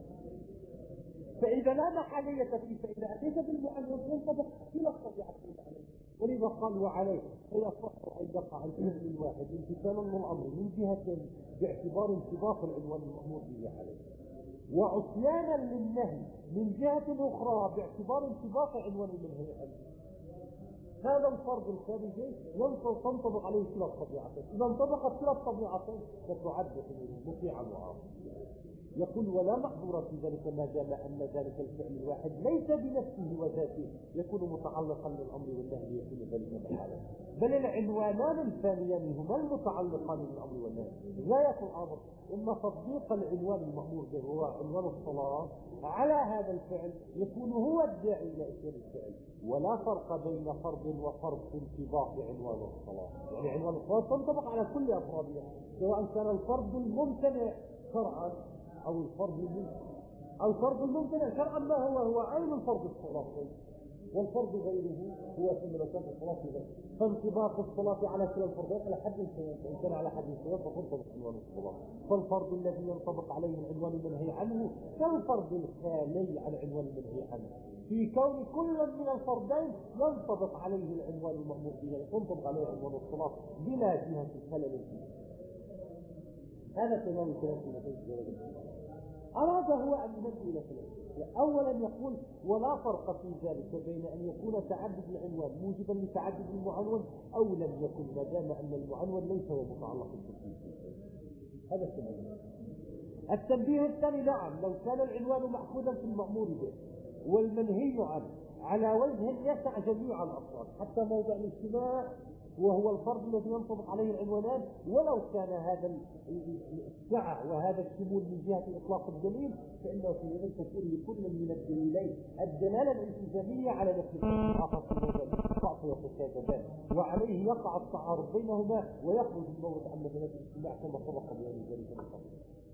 فإذا لا محلية فيه فإذا أتيت بالمعنون ينطبق كلا الطبيعتين عليه. ولذا قال وعليه فيصح أن يقع الفعل الواحد امتثالا للأمر من جهة باعتبار انطباق العنوان المأمور به عليه وعصيانا للنهي من جهة أخرى باعتبار انطباق عنوان المنهي عنه. هذا الفرض الخارجي تنطبق عليه كلا الطبيعتين. إذا انطبقت كلا الطبيعتين فتعد مطيعا وعاصيا. يقول ولا محظور في ذلك ما دام أن ذلك الفعل الواحد ليس بنفسه وذاته يكون متعلقا للأمر والنهي يكون ذلك محالا بل العنوانان الثانيان هما المتعلقان بالأمر والنهي. غاية الأمر إن تطبيق العنوان المأمور به هو عنوان الصلاة على هذا الفعل يكون هو الداعي إلى إتيان الفعل ولا فرق بين فرض وفرض في انطباق عنوان الصلاة. يعني عنوان الصلاة تنطبق على كل أفرادها سواء كان الفرض الممتنع شرعا أو الفرض الممتنع. الفرض الممتنع شرعا ما هو هو عين الفرض الصلاة والفرض غيره هو في ملكات الصلاة غيره. فانطباق الصلاة على كلا الفرضين على حد سواء فإن كان على حد سواء فتنطبق عنوان الصلاة. فالفرض الذي ينطبق عليه العنوان المنهي عنه كالفرض الخالي عن عنوان المنهي عنه في كون كل من الفرضين ينطبق عليه العنوان المأمور به ينطبق عليه عنوان الصلاة بلا جهة الخلل فيه. هذا تمام الكلام في نتيجة جواب الصلاة. أراد هو أن ينبه إلى ثلاثة. أولا يقول ولا فرق في ذلك بين أن يكون تعدد العنوان موجبا لتعدد المعنون أو لم يكن ما دام أن المعنون ليس هو متعلق بالتكليف. هذا التنبيه. التنبيه الثاني نعم لو كان العنوان مأخوذا في المأمور به والمنهي عنه على وجه يسع جميع الأفراد حتى موضع الاجتماع وهو الفرض الذي ينطبق عليه العنوانات ولو كان هذا السعة وهذا الشمول من جهة إطلاق الدليل فإنه في ذلك تكون لكل من الدليلين الدلالة الالتزامية على نفس الآخر في موضع الاستطاعة يتكاذبان وعليه يقع التعارض بينهما ويخرج المورد عن مثلات الاجتماع كما سبق بيان ذلك من قبل.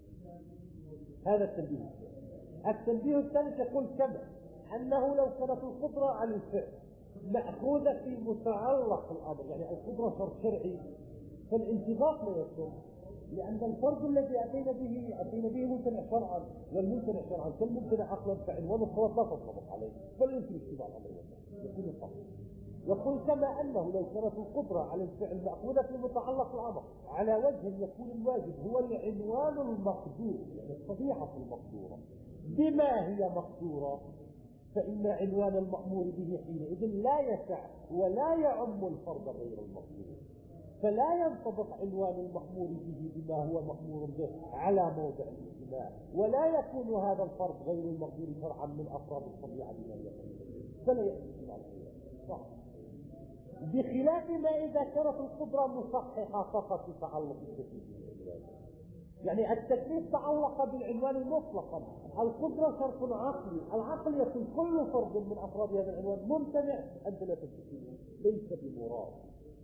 هذا التنبيه. التنبيه الثالث يقول كما أنه لو كانت القدرة على الفعل مأخوذة في متعلق الأمر يعني القدرة شرط شرعي فالانطباق لا يكون لأن الفرض الذي أتينا به أتينا به ممتنع شرعا والممتنع شرعا كالممتنع عقلا فعنوان الصلاة لا تنطبق عليه فلا يمكن اجتماع الأمر والنهي يكون الفرض. يقول كما أنه لو كانت القدرة على الفعل مأخوذة في متعلق الأمر على وجه يكون الواجب هو العنوان المقدور، يعني الطبيعة المقدورة بما هي مقدورة، فإن عنوان المأمور به حينئذ لا يسع ولا يعم الفرد غير المقدور، فلا ينطبق عنوان المأمور به بما هو مأمور به على موضع الاجتماع، ولا يكون هذا الفرد غير المقدور شرعا من أفراد الطبيعة بما هي فلا يأتي صح. بخلاف ما إذا كانت القدرة مصححة فقط تتعلق بالتكليف، يعني التكليف تعلق بالعنوان مطلقا، القدرة شرط عقلي، العقل يكون كل فرد من أفراد هذا العنوان ممتنع أن لا تكليف ليس بمراد،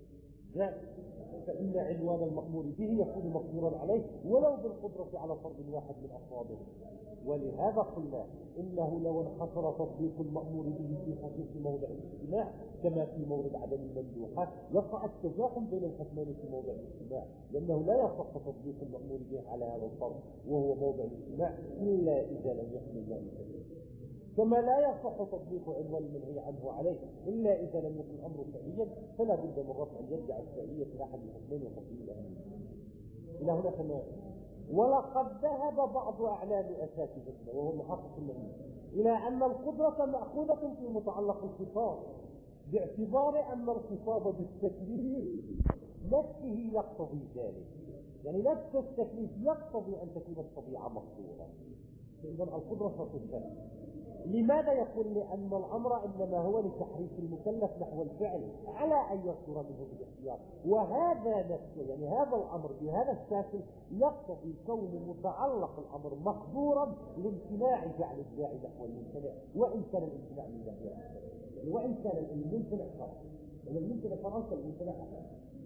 فإن عنوان المأمور به يكون مقدورا عليه ولو بالقدرة على فرد واحد من أفراده. ولهذا قلنا إنه لو انحصر تطبيق المأمور به في خصوص موضع الاجتماع كما في مورد عدم الممدوحات يقع التزاحم بين الحكمين في موضع الاجتماع، لأنه لا يصح تطبيق المأمور به على هذا الفرد وهو موضع الاجتماع إلا إذا لم يكن ذلك، كما لا يصح تطبيق عنوان المنهي عنه عليه إلا إذا لم يكن الأمر فعليا، فلا بد من رفع اليد عن الفعلية في أحد الحكمين وتطبيقه إلى هنا كما. ولقد ذهب بعض أعلام أساتذتنا وهو محقق النهي إلى أن القدرة مأخوذة في متعلق الخطاب باعتبار أن الخطاب بالتكليف نفسه يقتضي ذلك، يعني نفس التكليف يقتضي أن تكون الطبيعة مقدورة، إذن القدرة تصدق. لماذا يقول؟ لأن الأمر إنما هو لتحريك المكلف نحو الفعل على أن يصدر منه بالاختيار، وهذا نفسه يعني هذا الأمر بهذا الشكل يقتضي كون متعلق الأمر مقدورا لامتناع جعل الداعي نحو الممتنع، وإن كان الامتناع من ذلك يعني وإن كان الممتنع شرعا، لأن الممتنع شرعا كالممتنع حقا،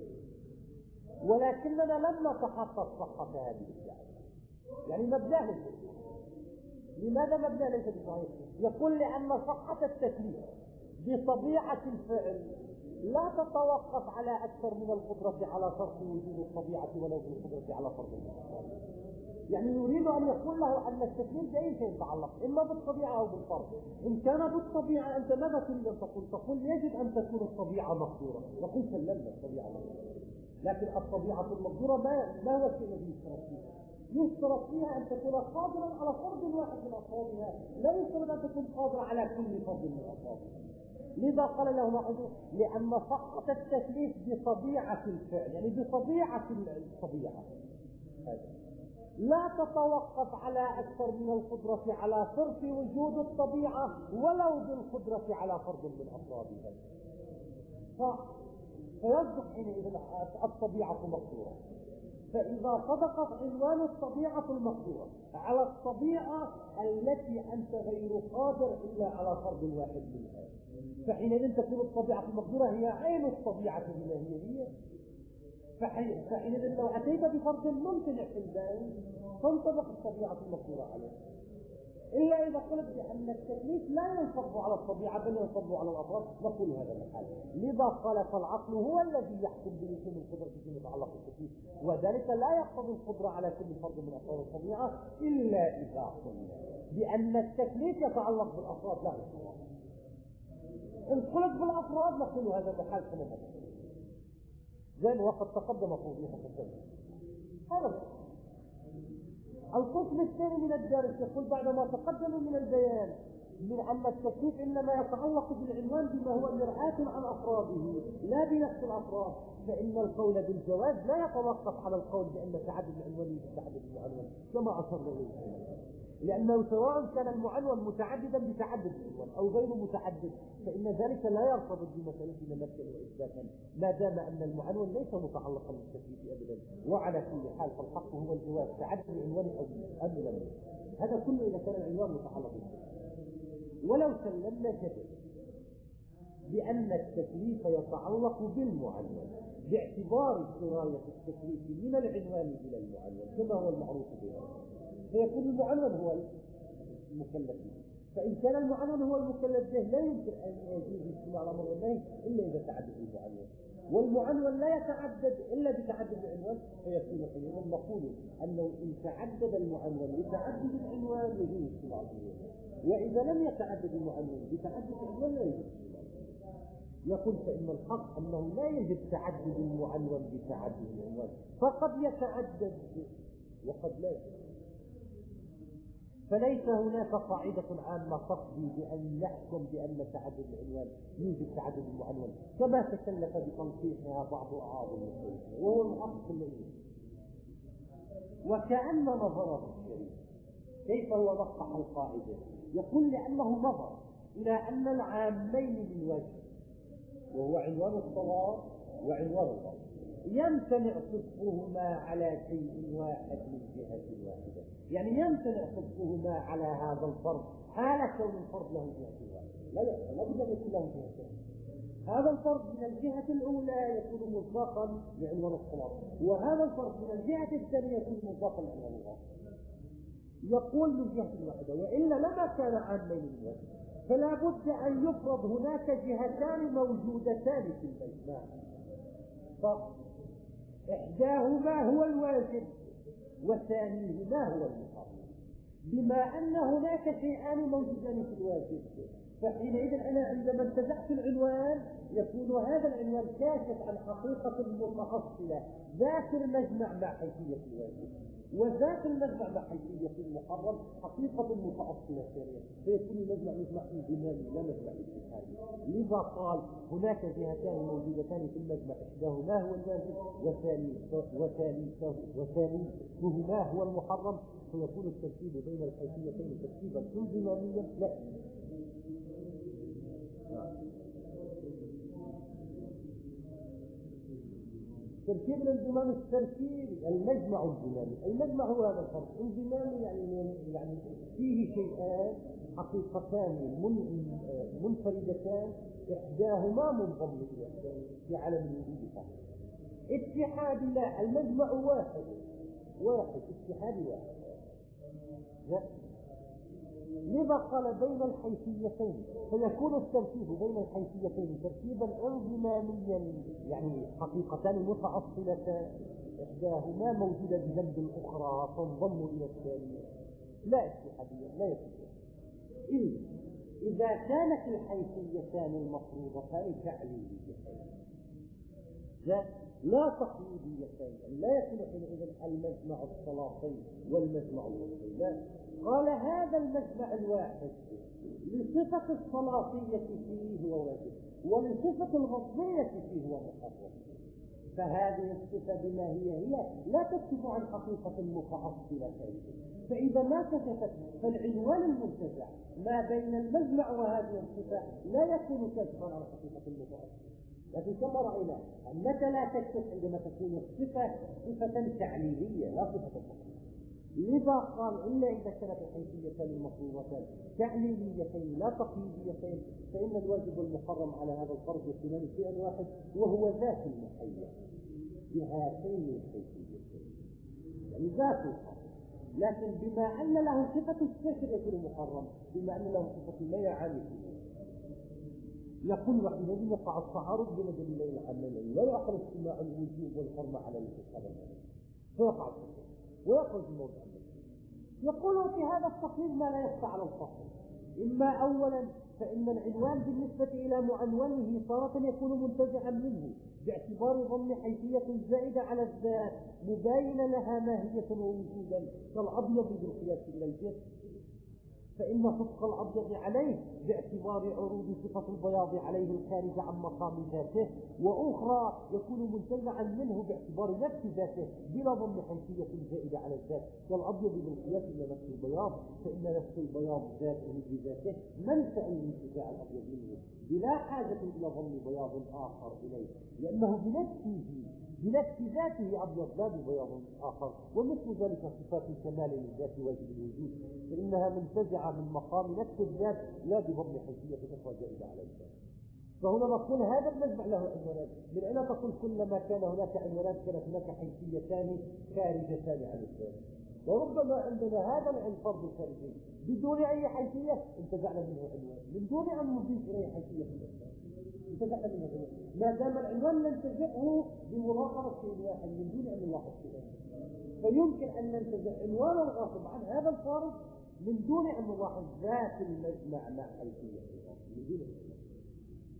ولكننا لم نتحقق صحة هذه الدعوة، يعني مبدأه. لماذا مبدأ ليس بصحيح؟ يقول لأن صحة التكليف بطبيعة الفعل لا تتوقف على أكثر من القدرة على فرض وجود الطبيعة ولو بالقدرة على فرض الطبيعة. يعني يريد أن يقول له أن التكليف بأي شيء يتعلق إما بالطبيعة أو بالفرض. إن كان بالطبيعة أنت ماذا تريد أن تقول؟ تقول يجب أن تكون الطبيعة مقدورة، نقول سلمنا الطبيعة مقدورة، لكن الطبيعة المقدورة ما ما هو الشيء الذي يشترط فيها؟ يشترط فيها أن تكون قادرا على فرض واحد من أفرادها، لا يشترط أن تكون قادرة على كل فرض من أفرادها. لذا قال له لاحظوا لأن صحة التكليف بطبيعة الفعل، يعني بطبيعة الطبيعة لا تتوقف على أكثر من القدرة على فرض وجود الطبيعة ولو بالقدرة على فرض من أفرادها، فيصدق حينئذ الطبيعة مقدورة. فإذا صدقت عنوان الطبيعة المقدورة على الطبيعة التي أنت غير قادر إلا على فرض واحد منها، فحينئذ تكون الطبيعة المقدورة هي عين الطبيعة بما هي هي. فحينئذ لو أتيت بفرض ممتنع في البال تنطبق الطبيعة المقدورة عليه، إلا إذا قلت بأن التكليف لا ينصب على الطبيعة بل ينصب على الأفراد، نقول هذا الحال. لذا قال فالعقل هو الذي يحكم بلزوم القدرة في متعلق بالتكليف، وذلك لا يقتضي القدرة على كل فرد من أفراد الطبيعة إلا إذا قلنا بأن التكليف يتعلق بالأفراد لا بالطبيعة. إن قلت بالأفراد نقول هذا الحال كما هذا زين، وقد تقدم توضيحه في الدرس. هذا القسم الثاني من الدرس يقول بعدما تقدم من البيان من أن التكليف إنما يتعلق بالعنوان بما هو مرآة عن أفراده لا بنفس الأفراد، فإن القول بالجواز لا يتوقف على القول بأن تعدد العنوان يتعدد المعنون كما أشرنا إليه، لأنه سواء كان المعنون متعددا بتعدد العنوان أو غير متعدد فإن ذلك لا يرتبط بمسألتنا نفسا وإثباتا ما دام أن المعنون ليس متعلقا بالتكليف أبدا. وعلى كل حال فالحق هو الجواز تعدد العنوان أو أم، هذا كله إذا كان العنوان متعلق بالتكليف. ولو سلمنا كذب بأن التكليف يتعلق بالمعنون باعتبار سراية التكليف من العنوان إلى المعنون كما هو المعروف به، فيكون المعنون هو المكلف به. فإن كان المعنون هو المكلف به لا يمكن أن يجوز الاجتماع على أمر النهي إلا إذا تعدد المعنون، والمعنون لا يتعدد إلا بتعدد العنوان، فيكون حينئذ نقول أنه إن تعدد المعنون لتعدد العنوان يجوز الاجتماع على العنوان، وإذا لم يتعدد المعنون بتعدد العنوان لا يجوز. يقول فإن الحق أنه لا يجب تعدد المعنون بتعدد العنوان، فقد يتعدد وقد لا يجب. فليس هناك قاعدة عامة تقضي بأن نحكم بأن تعدد العنوان يوجد تعدد المعنون، كما تكلف بتنصيحها بعض أعاض المسلمين وهو المحقق الذي وكأن نظره الشريف كيف هو وقع القاعدة. يقول لأنه نظر إلى أن العامين من وجه وهو عنوان الصلاة وعنوان الله يمتنع صدقهما على شيء واحد من جهة واحدة، يعني يمتنع صدقهما على هذا الفرض حال كون الفرض له جهة واحدة، لا يحصل لا بد أن يكون له جهتين. هذا الفرض من الجهة الأولى يكون مطلقا لعنوان الصلاة، وهذا الفرض من الجهة الثانية يكون مطلقا لعنوان الله. يقول من جهة واحدة، وإلا لما كان عامين من وجه، فلا بد أن يفرض هناك جهتان موجودتان في المجمع، إحداهما هو الواجب وثانيهما هو المحرم. بما أن هناك شيئان موجودان في الواجب، فحينئذ أنا عندما انتزعت العنوان يكون هذا العنوان كاشف عن حقيقة متأصلة ذات المجمع مع حيثية الواجب، وذات المجمع مع حيثية المحرم حقيقة متأصلة ثانية، فيكون المجمع مجمع انضمامي لا مجمع اتحادي. لذا قال هناك جهتان موجودتان في المجمع، إحداهما هو الواجب وثانيهما هو المحرم، فيكون الترتيب بين الحيثيتين ترتيبا انضماميا لا تركيب الانضمام التركيب المجمع الانضمامي. المجمع هو هذا الفرق انضمامي يعني يعني فيه شيئان حقيقتان منفردتان إحداهما منضم إلى الثاني في عالم الوجود فقط. اتحاد لا، المجمع واحد واحد اتحاد واحد. لذا قال بين الحيثيتين، فيكون الترتيب بين الحيثيتين ترتيبا انضماميا يعني حقيقتان متأصلتان إحداهما موجودة بجنب الأخرى تنضم إلى الثانية لا اتحادية لا يتحادية. إلا إذا كانت الحيثيتان المفروضتان تعليليتين لا تقليديتين، لا يكون حينئذ المجمع الصلاتين والمجمع الوصفي، لا. قال هذا المجمع الواحد لصفة الصلاتية فيه هو واجب ولصفة الغصبية فيه هو محرم، فهذه الصفة بما هي هي لا تكشف عن حقيقة متأصلة ثانية. فإذا ما كشفت فالعنوان المنتزع ما بين المجمع وهذه الصفة لا يكون كشفا عن حقيقة متأصلة. لكن كما رأينا أنك لا تكشف عندما تكون الصفة صفة تعليلية لا صفة تقليدية. لذا قال إلا إذا كانت الحيثيتان المفروضتان تعليليتين لا تقليديتين فإن الواجب المحرم على هذا الفرض يكونان شيئا واحد وهو ذات المحية بهاتين الحيثيتين يعني ذات الفرض. لكن بما أن له صفة السحر يكون محرم، بما أن له صفة لا يعاني فيه. يقول وحينئذ يقع التعارض بين دليلين العامين لا يعقل اجتماع الوجوب والحرمة على الاتحاد فيقع التفصيل ويخرج الموضوع. يقول في هذا التفصيل ما لا يخفى على الفصل. إما أولا فإن العنوان بالنسبة إلى معنونه تارة يكون منتزعا منه باعتبار ضم حيثية زائدة على الذات مباينة لها ماهية ووجودا كالأبيض بالقياس إلى الجسم، فإن صدق الأبيض عليه باعتبار عروض صفة البياض عليه الخارج عن مقام ذاته، وأخرى يكون منتزعا منه باعتبار نفس ذاته بلا ضم حيثية زائدة على الذات كالأبيض بالقياس إلى نفس البياض، فإن نفس البياض ذاته بذاته منشأ من انتزاع الأبيض منه بلا حاجة إلى ضم بياض آخر إليه، لأنه بنفسه بنفس ذاته أبيض لا ببياض آخر. ومثل ذلك صفات الكمال للذات واجب الوجود فإنها منتزعة من مقام نفس الذات لا بضم حيثية أخرى زائدة على الذات. فهنا نقول هذا المجمع له عنوانات، من أين تقول كلما كان هناك عنوانات كانت هناك حيثيتان خارجتان عن الذات. وربما عندنا هذا الفرض الخارجي بدون أي حيثية انتزعنا منه عنوان من دون أن نضيف إليه حيثية انتزعنا منه عنوان، ما دام العنوان ننتزعه بمراقبة شيء واحد من دون أن نلاحظ شيئا، فيمكن أن ننتزع عنوان الغاصب عن هذا الفرض من دون أن نلاحظ ذات المجمع مع حيثية من دون أن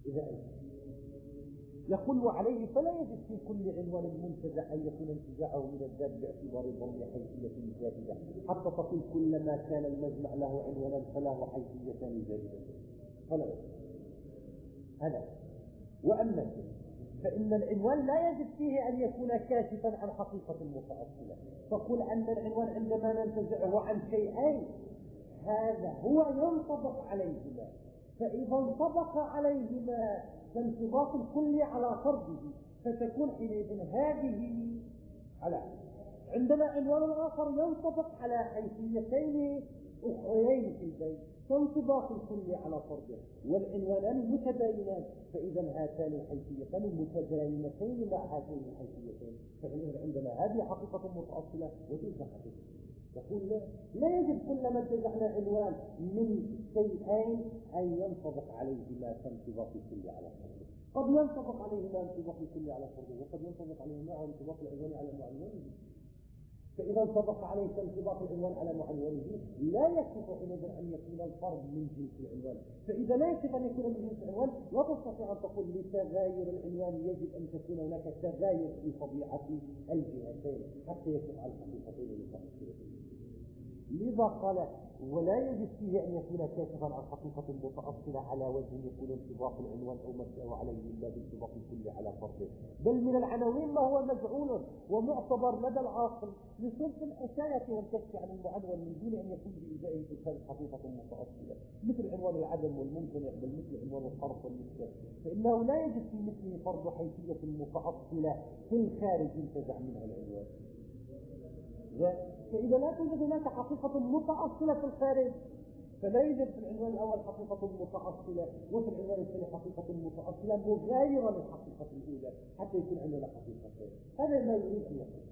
إذا يقول وعليه فلا يجب في كل عنوان منتزع أن يكون انتزاعه من الذات باعتبار ضمن حيثية زائدة، حتى تقول كلما كان المجمع له عنوانا فله حيثيتان زائدة فلا يجب هذا. وأما فإن العنوان لا يجب فيه أن يكون كاشفا عن حقيقة متأصلة، فقل أن العنوان عندما ننتزعه عن شيئين هذا هو ينطبق عليهما، فإذا انطبق عليهما كانطباق الكل على فرضه فتكون حينئذ هذه على. عندنا عنوان آخر ينطبق على حيثيتين أخريين في البيت كانطباق الكل على فرضه، والعنوانان متباينان، فإذا هاتان الحيثيتان متباينتين مع هاتين الحيثيتين، فإذا عندنا هذه حقيقة متأصلة وتلك حقيقة. يقول لا, لا يجب كلما انتزعنا عنوان من شيئين أن ينطبق عليهما كانطباق الكل على فرضه، قد ينطبق عليهما انطباق الكل على فرضه وقد ينطبق عليهما انطباق العنوان على معنونه، فإذا انطبق عليه انطباق العنوان على معنونه لا يكفي حينئذ أن يكون الفرد من جنس العنوان، فإذا لا يكفي أن يكون من جنس العنوان لا تستطيع أن تقول لتغاير العنوان يجب أن تكون هناك تغاير في طبيعة الجهتين حتى يكفي على الحقيقتين المتأصلتين. لذا قال ولا يجب فيه أن يكون كاشفا عن حقيقة متأصلة على وجه يكون انطباق العنوان أو مبدأ عليه إلا بانطباق الكل على فرضه، بل من العناوين ما هو مجعول ومعتبر لدى العاقل لصرف الحكاية والكشف عن المعنون من دون أن يكون بإزائه تلك حقيقة متأصلة، مثل عنوان العدم والممكن بل مثل عنوان الحرف والمشكل، فإنه لا يجب في مثله فرض حيثية متأصلة في الخارج ينتزع منها العنوان. فإذا لا توجد هناك حقيقة متأصلة في الخارج فلا يوجد في العنوان الأول حقيقة متأصلة وفي العنوان الثاني حقيقة متأصلة مغايرة للحقيقة الأولى حتى يكون عندنا حقيقتين. هذا ما يريد أن يقول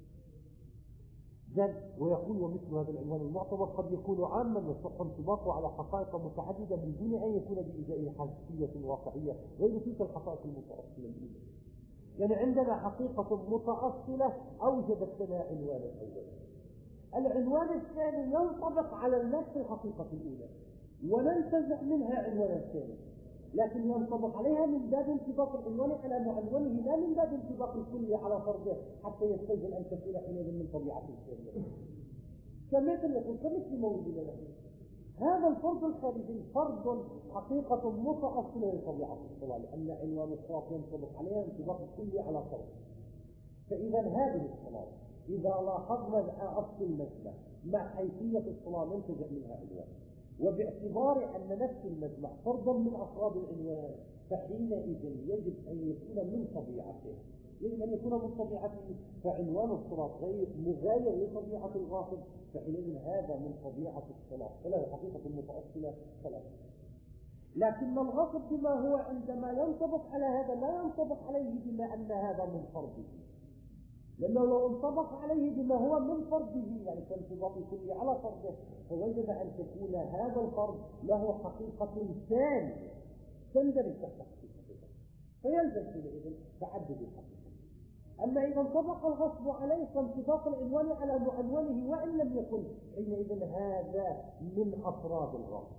جد. ويقول ومثل هذا العنوان المعتبر قد يكون عاما يصح انطباقه على حقائق متعددة من دون أن يكون بإزاء حساسية واقعية غير تلك الحقائق المتأصلة الأولى. يعني عندنا حقيقة متأصلة أوجدت لنا عنوانا أولا، العنوان الثاني ينطبق على نفس الحقيقة الأولى وننتزع منها عنوانا ثاني، لكن ينطبق عليها من باب انطباق العنوان على معنونه لا من باب انطباق الكل على فرضه حتى يستلزم أن تكون حينئذ من طبيعة الثانية. كمثل يقول كمثل موجودنا نحن هذا الفرض الخارجي فرض حقيقة متأصلة لطبيعة الصلاة، لأن عنوان الصلاة ينطبق عليها انطباق الكل على فرض. فإذا هذه الصلاة إذا لاحظنا أصل المجمع مع حيثية الصلاة ننتزع منها عنوان، وباعتبار أن نفس المجمع فرضا من أفراد العنوان فحينئذ يجب أن يكون من طبيعته يجب أن يكون من طبيعته فعنوان الصلاة غير مغاير لطبيعة الغاصب، فحينئذ هذا من طبيعة الصلاة فله حقيقة متأصلة صلاة. لكن الغاصب بما هو عندما ينطبق على هذا لا ينطبق عليه بما أن هذا من فرضه، لأنه لو انطبق عليه بما هو من فرضه يعني كانطباق الكل على فرضه فوجب أن تكون هذا الفرض له حقيقة ثانية تندرج تحت حقيقته فيلزم حينئذ تعدد الحقيقة. أما إذا انطبق الغصب عليه فانطباق العنوان على معنونه وإن لم يكن حينئذ هذا من أفراد الغصب،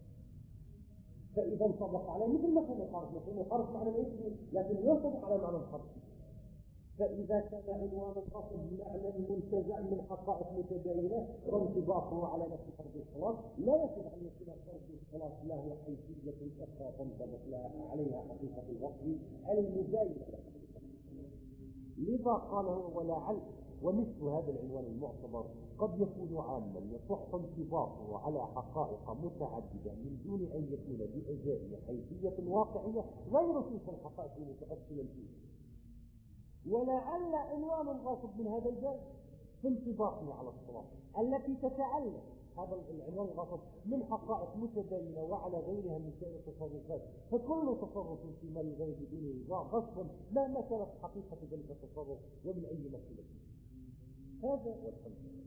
فإذا انطبق عليه مثل ما كان الحرف مثل الحرف معنى الاسم لكن ينطبق على معنى الحرف، فإذا كان عنوان الغصب معنى منتزع من حقائق متباينة وانطباقه على نفس فرض الصلاة لا يصح أن يكون فرض الصلاة له حيثية أخرى تنطبق عليها حقيقة الغصب المباينة. لذا قال ولعل ومثل هذا العنوان المعتبر قد يكون عاما يصح انطباقه على حقائق متعددة من دون أن يكون بإزاء حيثية واقعية غير تلك الحقائق المتأصلة الأولى. ولعل عنوان الغاصب من هذا الباب في انطباقه على الصلاة التي تتعلق هذا العنوان الغاصب من حقائق متباينة وعلى غيرها من سائر التصرفات، فكل تصرف في مال الغير بدون رضا غصب مهما كانت حقيقة ذلك التصرف ومن أي مسألة. هذا والحمد